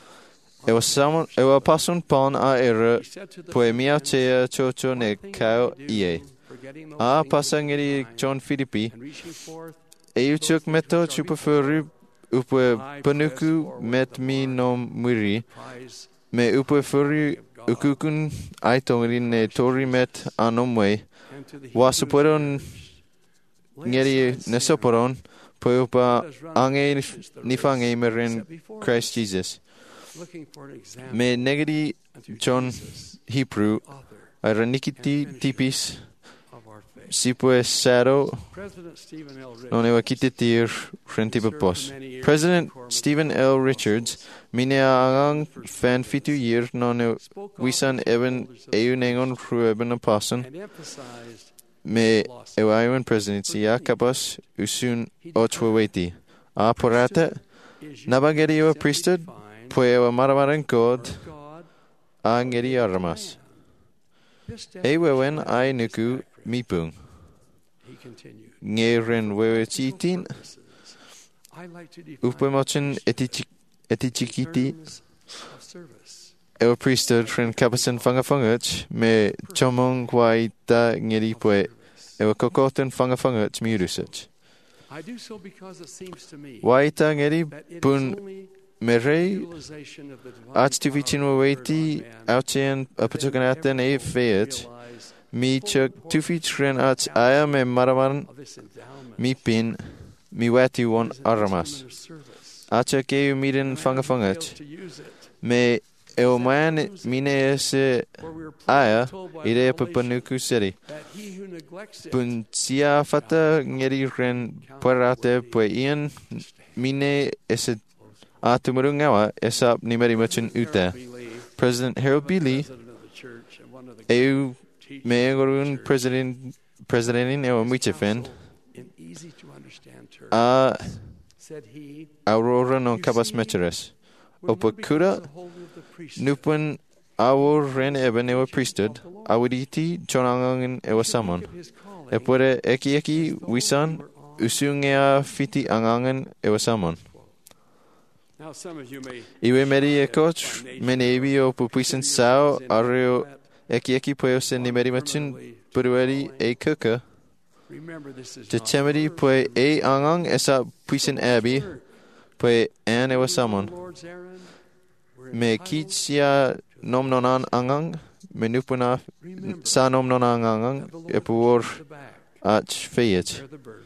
Ewa pasun pon a era pue mia chea chocho ne kao ie. A pasangeri John Philippi. and reaching forth Euchuk meto chupafuru upwe panuku met mi nom muri prize me upwe furu ukukun aitongri ne tori met anomwe and to the wasuporon ngeri nesoporon pupa ange nifange merin Christ Jesus looking for an example me negeri unto John Jesus, Hebrew author aranikiti tipis of our faith. si pue sado President Stephen L. non ewa kititir rentiba pos. President Stephen L. Richards mine angang fan fitu year non wisan eben eunengon rueben apostle and emphasized me ewa presidency a kapos usun ochwaweti. A porata nabageri ewa priesthood pue ewa maramaran god God. a ngeri aramas. Ewewen ai nuku mipung. He continued. Ngeren wewe chitin I like to define upemochin etichikiti terms of service. ewa priesthood ren kapasan fangafangach me chomong kwai ta ngeri pue ewa kokoten fangafangach miurusach. I do so because it seems to me Wai ta ngeri that it is pun only merei utilization of the divine ach tu power vichin conferred waweti on man auchen apachukanatan e feach realize mi chuk tu vich ren ach aya me maramaran of this endowment mi pin mi wati won is an aramas. instrument of service. Acha keu miren Man who fails fangafangach to use it, me eo man mine se for we are aya told by ire Revelation papanuku seri. that he who neglects it Pun sia fata ngeri ren parate pue ian mine ese atumurungawa esap nimeri machin uta. President Harold B. Lee president of the church and one of the eu teachers me of the gorun church, presidentin eo muchefen in easy to understand terms, a said he, aurora non kabas mecheres. when Opa one becomes kura a holder of the priesthood, nupun awor ren eben ewa priesthood awiditi chonangangin ewa samon. of his calling, Epure eki wisan usungea fiti angangan ewa samon. now some of you may Iwe meri ekoch menebi o pupisan sao areo eki pue se nimeri machin purueri e kuka. remember this is Te not temeri pue e angang esa puisan abi pue an ewa samon. Lord's errand. We're Me entitled kitsia nom nonan angang menupuna sa nom nonan angang epuor to the back, ach feyet. bear the burden.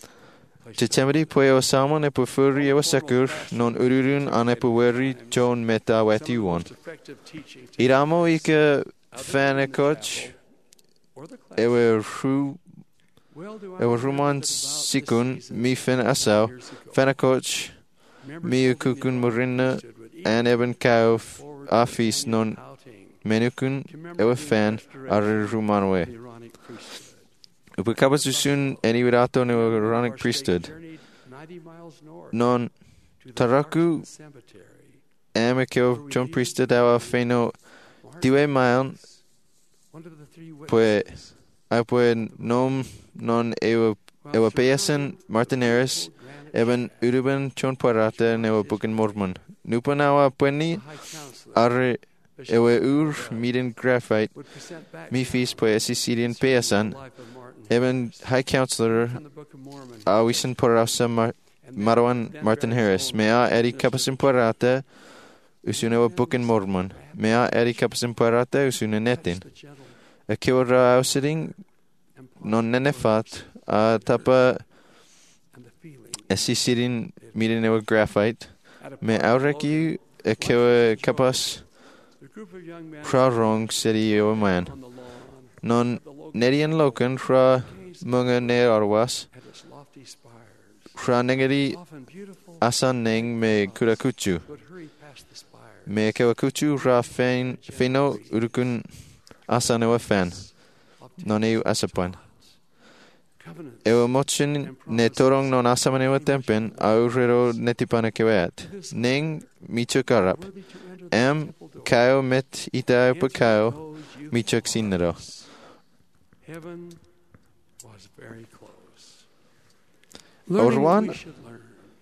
Te temeri pue o samon epu furi ewa sekur non ururun an epu weri chon meta weti won. Most effective teaching to Iramo ike fanekoch or the class. ewe ru Well, do I ewe remember ruman that about this sikun season mi fen asau years ago, fanekoch members mi hoping the kukun murinna priesthood would an eagerly eben kau forward afis to the non annual outing, menukun ewe fan ar rumanwe. the Aaronic priesthood. Upe kabas usun eni wirato ne Our Aaronic state priesthood. journeyed 90 miles north Non to the taraku Clarkson Cemetery. ame keo John priesthood awa feno diwe mayan One of the three pue witnesses, apue nom non ewa peasan Martinez eben uruben John parate ne ewa bukin mormon. Nupan awa pueni the high counselor, ar Bishop ewe William ur midin graphite would present back mi fis pue Sicilian peasan the life of Martin eben high counselor from the Book of Mormon. awisan parasa And then- Marwan then Martin read Harris. his Mea own eri witnesses kapasin parate usune wa bukin mormon. Mea eri kapasin parate usune netin. the gentle A kiwara ausiding and non nenefat a tapa and the feeling. esisirin mirin ewa graphite. At a Me party aureki a kiwa kapas the group of young men krarong seri ewa man. on the lawn Non of the local nerian loken fra gazed munga ner arwas. at its lofty spires, Fra nengeri often beautiful, asan neng me kurakuchu. would hurry past the spires. Me kawakuchu ra feno urukun asan ewa fan. of Non eu asapan. covenants. Ewa mochin ne torong non asaman ewa tempen aurero netipana keweat. Ning michuk arap. Worthy to enter the Em temple door. kao met ita Answer upa kao those you michuk sinero. Heaven was very close. Orwan- Learning what we should learn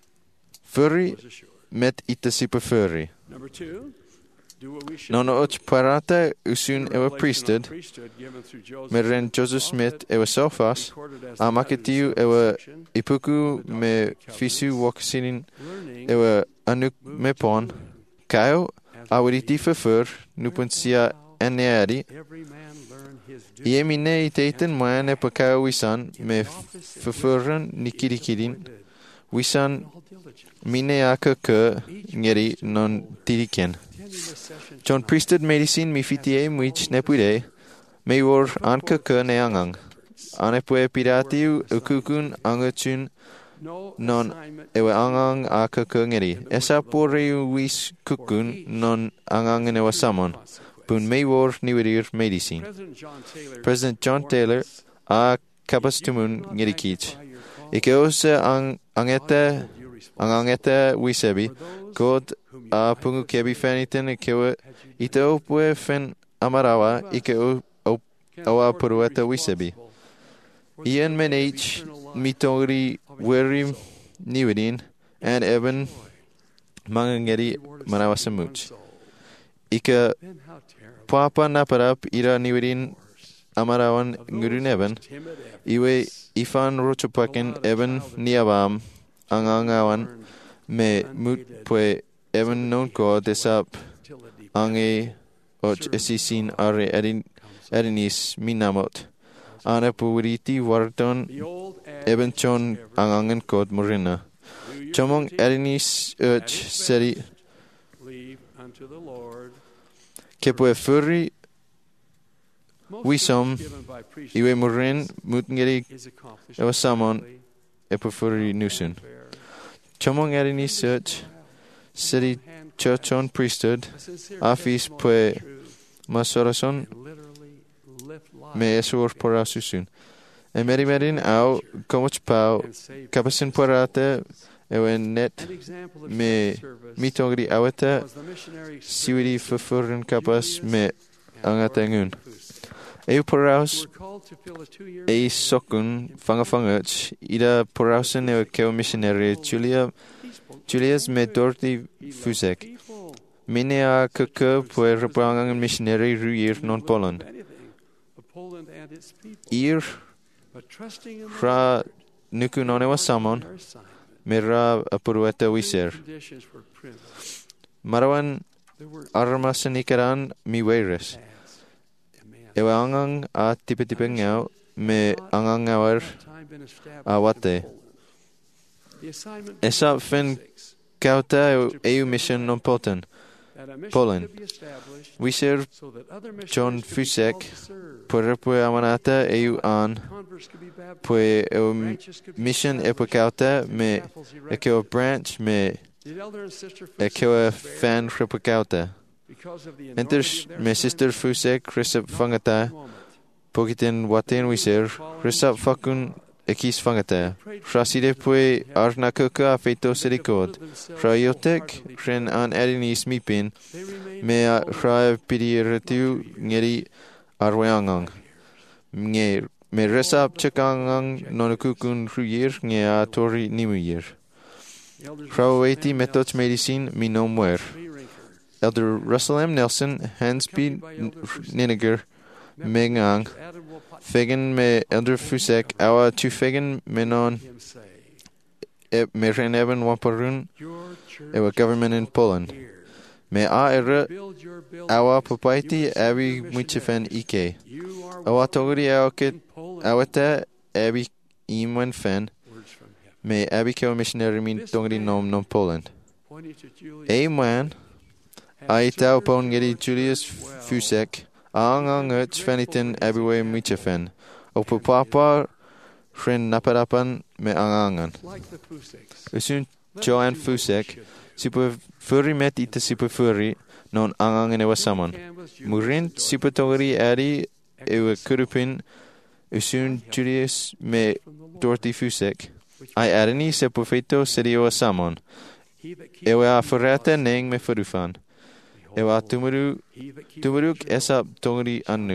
Furry was assured. met ita super furry. Number two, do what we should Non och parata usun The ewa revelation on priesthood. priesthood given through Joseph Meren Joseph Smith ewa sofas. recorded as the Amaketiu evidence of ewa section, ipuku me fisu wakasinin learning ewa anuk me pon. Kao as awiriti fufur nupunsia eneari. every man learn his Ie duty mine iteiten moan e pakao wisan me fufurren nikirikirin. Wisan in all diligence. mine aka ke ngeri non tiriken. Attending this session John tonight priesthood medicine mi fitie mwich nepuide. Me wor anka ke neangang. ane pue piratiu ukukun angachun non ewe angang a kakangeri. Esa poriu wis kukun non angang ewe samon. Pun meywor niwirir medicine. President John Taylor a kapastumun ngerikich. Ike ose angangete wisebi. God a pungu kebi feniten ikewe ite opue fen amarawa ike oa purueta wisebi. Ian menich mitongri weri niwidin and eben mangangeri manawasamuch. Ike papa naparap ira niwidin amarawan ngurun eben. Iwe ifan rochopaken eben niabam angangawan me mut pue even non ko desap ange och esisin are erinis minamot ane puriti wardon even chon angangen kod morina chomong erinis och seri ke pue furri wisom iwe morin mutngeri ewa samon e pufurri nusun chomong erinis och City Church on Priesthood, Afis Pue Masorason, Me Esor Porasusun. E Merimerin au Komoch Pau, Kapasin Porate, Ewen Net, Me Mitongri Awete, Siwidi Fufurun Kapas, Me Angatengun. Eu Poraus, E Sokun, Fangafangach, Ida Porausen, Ewe Keo Missionary, Julius me Dorothy Fusek. Minea keke pue repangang missionary ruir non Poland. Ir ra nuku nonewa samon mera apurueta wiser. Marawan armasanikaran miweres. Ewa angang a tipe ngau me angang awar awate. Esa fen kauta EU mission non Poland. We serve John Fusek por pue amanata EU an pue mission epo kauta me ekeo branch me ekeo fan repo kauta. Enter me sister Fusek resep fangata pokitin waten we serve resep fakun Ekis fangata. Fraside pue arna kuka feito serikod. Frayotek ren an erinis mipin. Me fra pidiratu ngeri arweangang. Me resap chekangang nonukukun ruyir nge a tori nimuyir. Fraweti metoch medicine mi no muer. Elder Russell M. Nelson, Hans B. Niniger, Mengang. Fegen me Elder Fusek, awa tu fegen menon me ren even wamparun ewa government in Poland. Me a era awa papaiti abi muchefen ike. Awa toguri awata abi imwen fen me abi keo missionary min tongri nom non Poland. E man aita upon gedi Julius Fusek Ang fenitin abiwe michefen. Opo papa ren naparapan me angangan. Usun Joan Fusek, sipu furi met ita sipu furi, non angangan ewa samon. Murin sipu togri adi ewa kurupin, usun Julius me Dorothy Fusek. Ai adini sepu feito seri ewa samon. Ewa afurata neng me furufan. Ewa tumuruk esa tongri anu.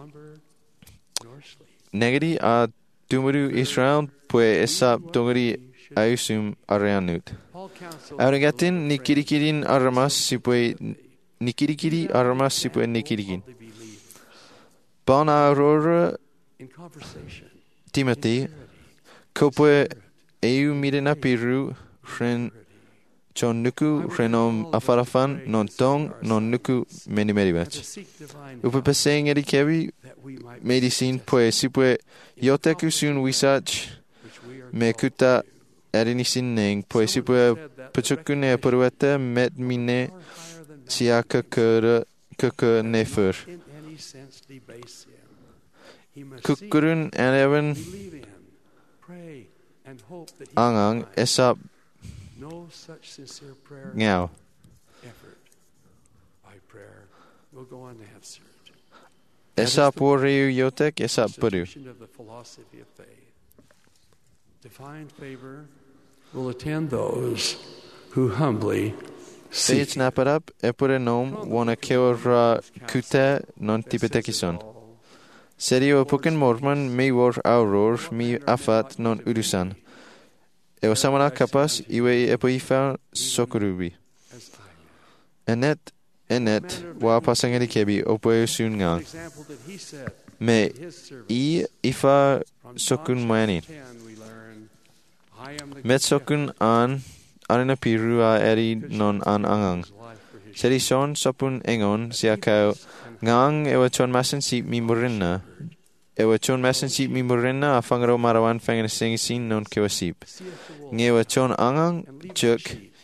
Negeri a tumuru Israel pue esa tongri ayusum areanut. Aurigatin nikirikirin aramas sipue nikirikiri aramas sipue nikirikin. Bona aurora Timothy kopue eu mirena piru ren Chon nuku renom afarafan non tong non nuku meni meribach. Upe peseng edi kebi medicine pue sipue yoteku sun wisach me kuta erinisin neng pue sipue pachukune parueta met mine siaka kere nefer. kukurun evan believe in, pray, and hope that he angang esap no such sincere prayer ngao. effort by prayer will go unanswered. Esap wariu yotek esap puru. Constitution of the philosophy of faith. Divine favor will attend those who humbly seek Sage naparap epure nom wana keora kuta non tipetekison. Serio puken morman mi war auror mi afat non urusan. Ewa samana kapas iwe epoifa sokurubi. as I am. Enet wa pasangeri kebi opoe sungang. Example that he set Me his servant. I ifa From sokun John mani. chapter 10 we learn, I am the Met sokun an arena piru a eri non an angang. life for his Seri son sopun engon siakau ngang ewa chon masen si mi murinna. Ewa chon masen si mi murinna a fangaro marawan fangen singisin non kewasip. Ngewa chon angang chuk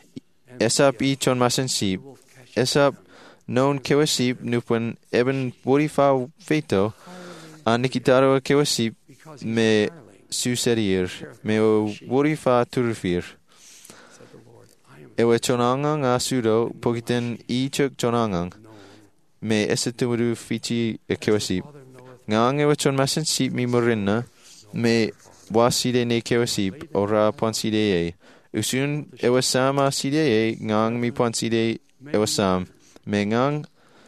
esap I chon masen sip. Esap non kewasip nupan eben borifa feito a nikitaro kewasip me suserir me o borifa turfir. said the Lord, I am Ewa chonangang a sudo pokiten I chuk chonangang me esetumuru fichi e kewasip. Ngang ewa chon masen sip mi murinna me waside ne kewasip ora ponside e. Usun ewa sama side e ngang mi ponside ewa sam. Me ngang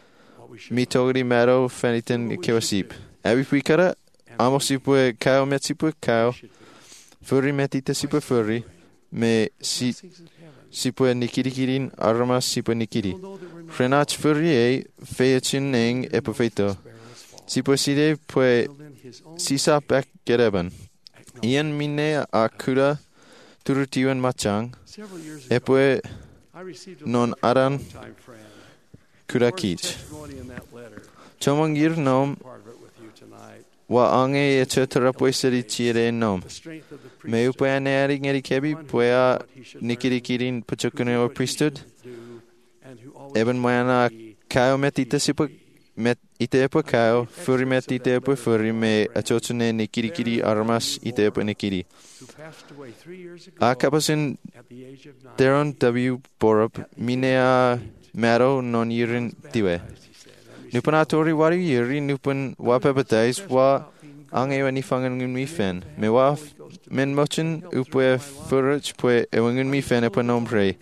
mi togri maro fenitin e kewasip. Abi puikara amosipue kao metsipue kao. Furry metita sipue furry. Me si sipue nikirikirin arma sipue nikiri. Frenach furry e feachin neng epofeito. Sipue side pue sisa back gereban. Ian mine a kura turutiwan machang. several years ago. Epue I received a non letter from a aran longtime friend. kura Lord's kich. testimony in that letter, Chomangir nom part of it with you tonight. wa ange e chetara seri chire nom. The strength of the Me priesthood. upea neari ngeri kebi puea nikirikirin puchukune o priesthood. Do, and who always Eben moana kao met ite sipa met ite epa kao, furi met ite epa furi me achotune nikirikiri armas ite epa nikiri. who passed away 3 years ago A kapasin at the age of 9. deron W. Borup minea maro non yirin tiwe. Nupanatori wari yiri nupan wapebatais wa ange wani fangan ngun mi fen. Me wa men mochin upwe furach pwe ewangun mi fen epa nombre.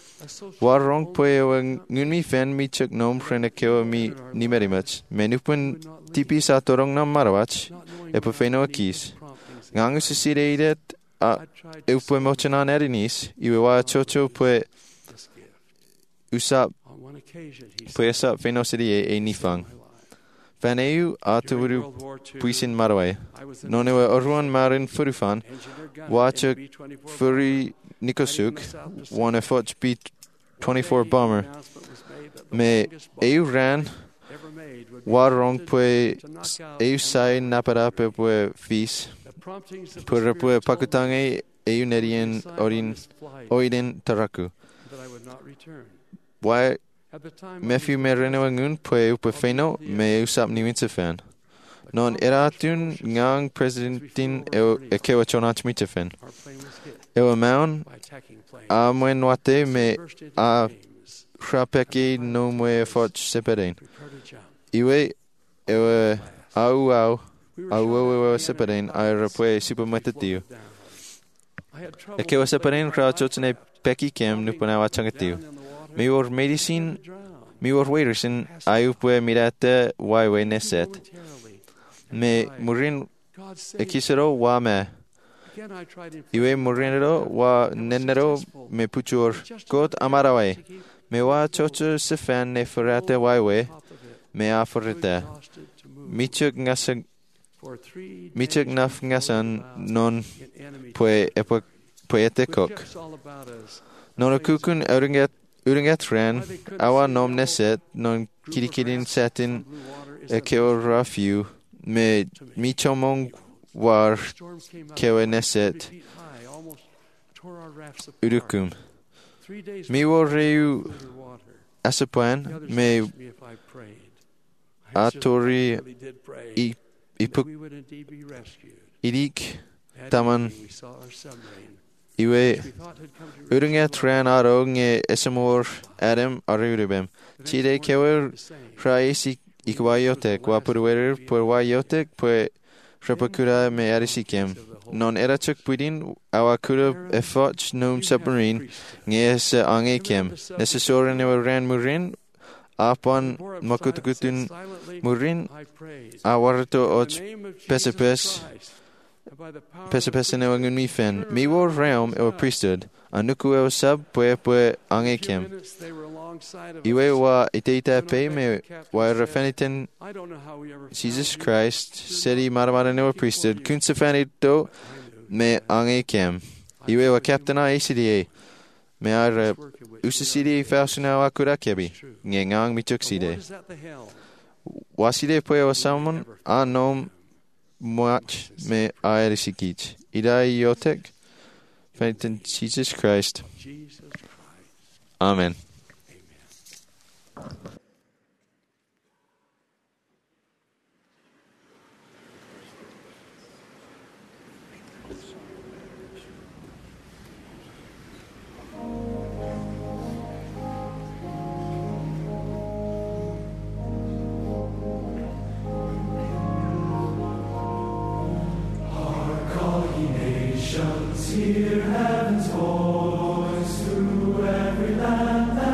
Warong pwe ewangun mi fen mi chuk nombre na kewa mi nimerimach. Me nupan tipi sa torong nam marawach epa feno akis. Ngangu sisire idet a upwe mochin an erinis iwe wa chocho pwe This gift. usap On one occasion, he said, pwe asap feno siri e nifang. Faneu a during tawuru World War II, puisin marawai. I was the Nonewa orwan marin furufan. engineer gunner Watcha in the B-24 Furi Nikosuk, one a Foch B-24 bomber. announcement was made that the Me longest bomb eu ran ever made would be warong attempted pue to knock out eu sai naparape pue fis. the promptings of the Pura pue Spirit told me pakutange eu nerian to sign on orin this flight oiden taraku. that I would not return. Why At the time, mefiu merenewangun pue upe feno me usap niwintefan. Non eratun ngang presidentin e kewa chonach mitefen. our plane was hit Eu maun by attacking planes. a mwen wate me Burst into a flames, Rapeki no mwe Foch seperen. prepared to jump. Iwe ewe au au We were au shot au at au the seperen end ai of the rapue flight super matatiu. down. I had trouble E kewa with seperen letting kra my chotne life peki kem nu pana down wachangatiu. in the water, Mi or to medicine drown. mi or waitersin ai upwe mirate waiwe neset. Momentarily. Me murin God saved e kisero wa me. Again, I tried in Iwe murinero wa nenero me puchur got amarawe. Me wa chocho sefen ne furate waiwe me a furete. Michuk ngasa michuk naf ngasan non pue epo poete cook. Non kukun uringet ren awa nom neset non kirikirin setin e keo rafiu me mi chomong war kewe neset urukum. Mi wo reu asapuan me atori ipuk we would indeed be rescued. idik That taman evening we saw our submarine, iwe which we thought had come to urunga rescue tran aro nge esamor Adam arurubem. Chide kewer raisi ikwayotek wapurwer purwayotek pwe repakura me arisikem. Non erachuk pudin awakura efoch num submarine nge se angekem. Necessore ne ran murin upon makutukutun murin awarto och pesipes pesipes ne wangun mi fen. Mi war realm or priesthood. Anuku el sub pwe angekem. Iwe wa iteita pe me wa refenitin Jesus Christ seri maramara no priesthood kunsefanito me angekem. Iwe wa captain ACDA me ar usasidi fausuna wa kurakebi ngengang mitukside. Waside pwe wa salmon anom muach me aerisikich. Idai yotek in Jesus Christ. Amen. Hear heaven's voice through every land.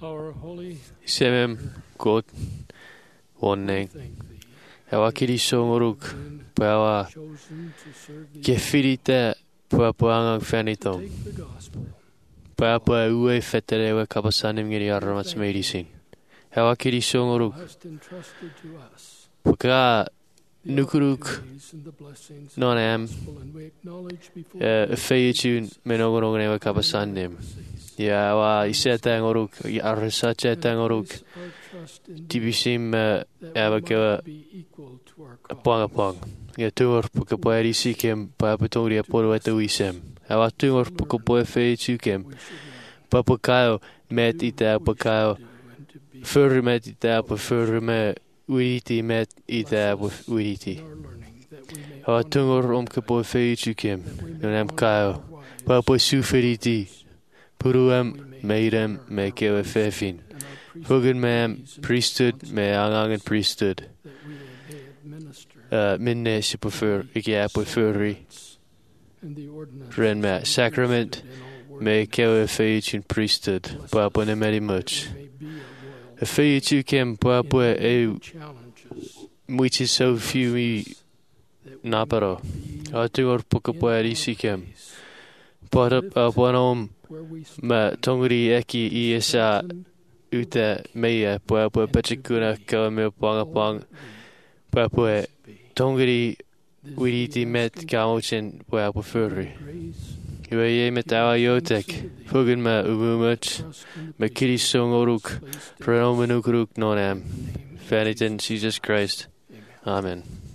Semem God Wonning. Ewa kiri songoruk Pawa Gefirite Papuangang Fenitom. Papa ue feterewe kapasanim giri arramats medisin. Ewa kiri songoruk Paka Nukuruk Nonem Feychun Menogoron ewa kapasanim. Ja, wa iseta ngoruk arsacha ngoruk tibisim eva ke pang. Ja tur puka poeri sikem pa petori aporo etuisem. Eva tur puka poe feichukem. Papakayo met ita pakayo. Fur met ita pa fur me uiti met ita uiti. Eva tur ke poe feichukem. Nem kayo. Papa suferiti. Puruem meidem me kewe fefin. Hugen me priesthood me angangen priesthood. Minne si prefer ik ja preferi. Ren me sacrament me kewe feichin priesthood. Papa ne meri much. A feichu kem papa which is so few me naparo. Atur pukapoeri sikem. Papa panom ma tongri eki isa uta meia papa pachikuna ka me pang papa tongri wiriti met kamochen papa furry ye met awa yotek fugen ma ubumut ma kiri songoruk pronomenukruk nonam faniten Jesus Christ. Amen.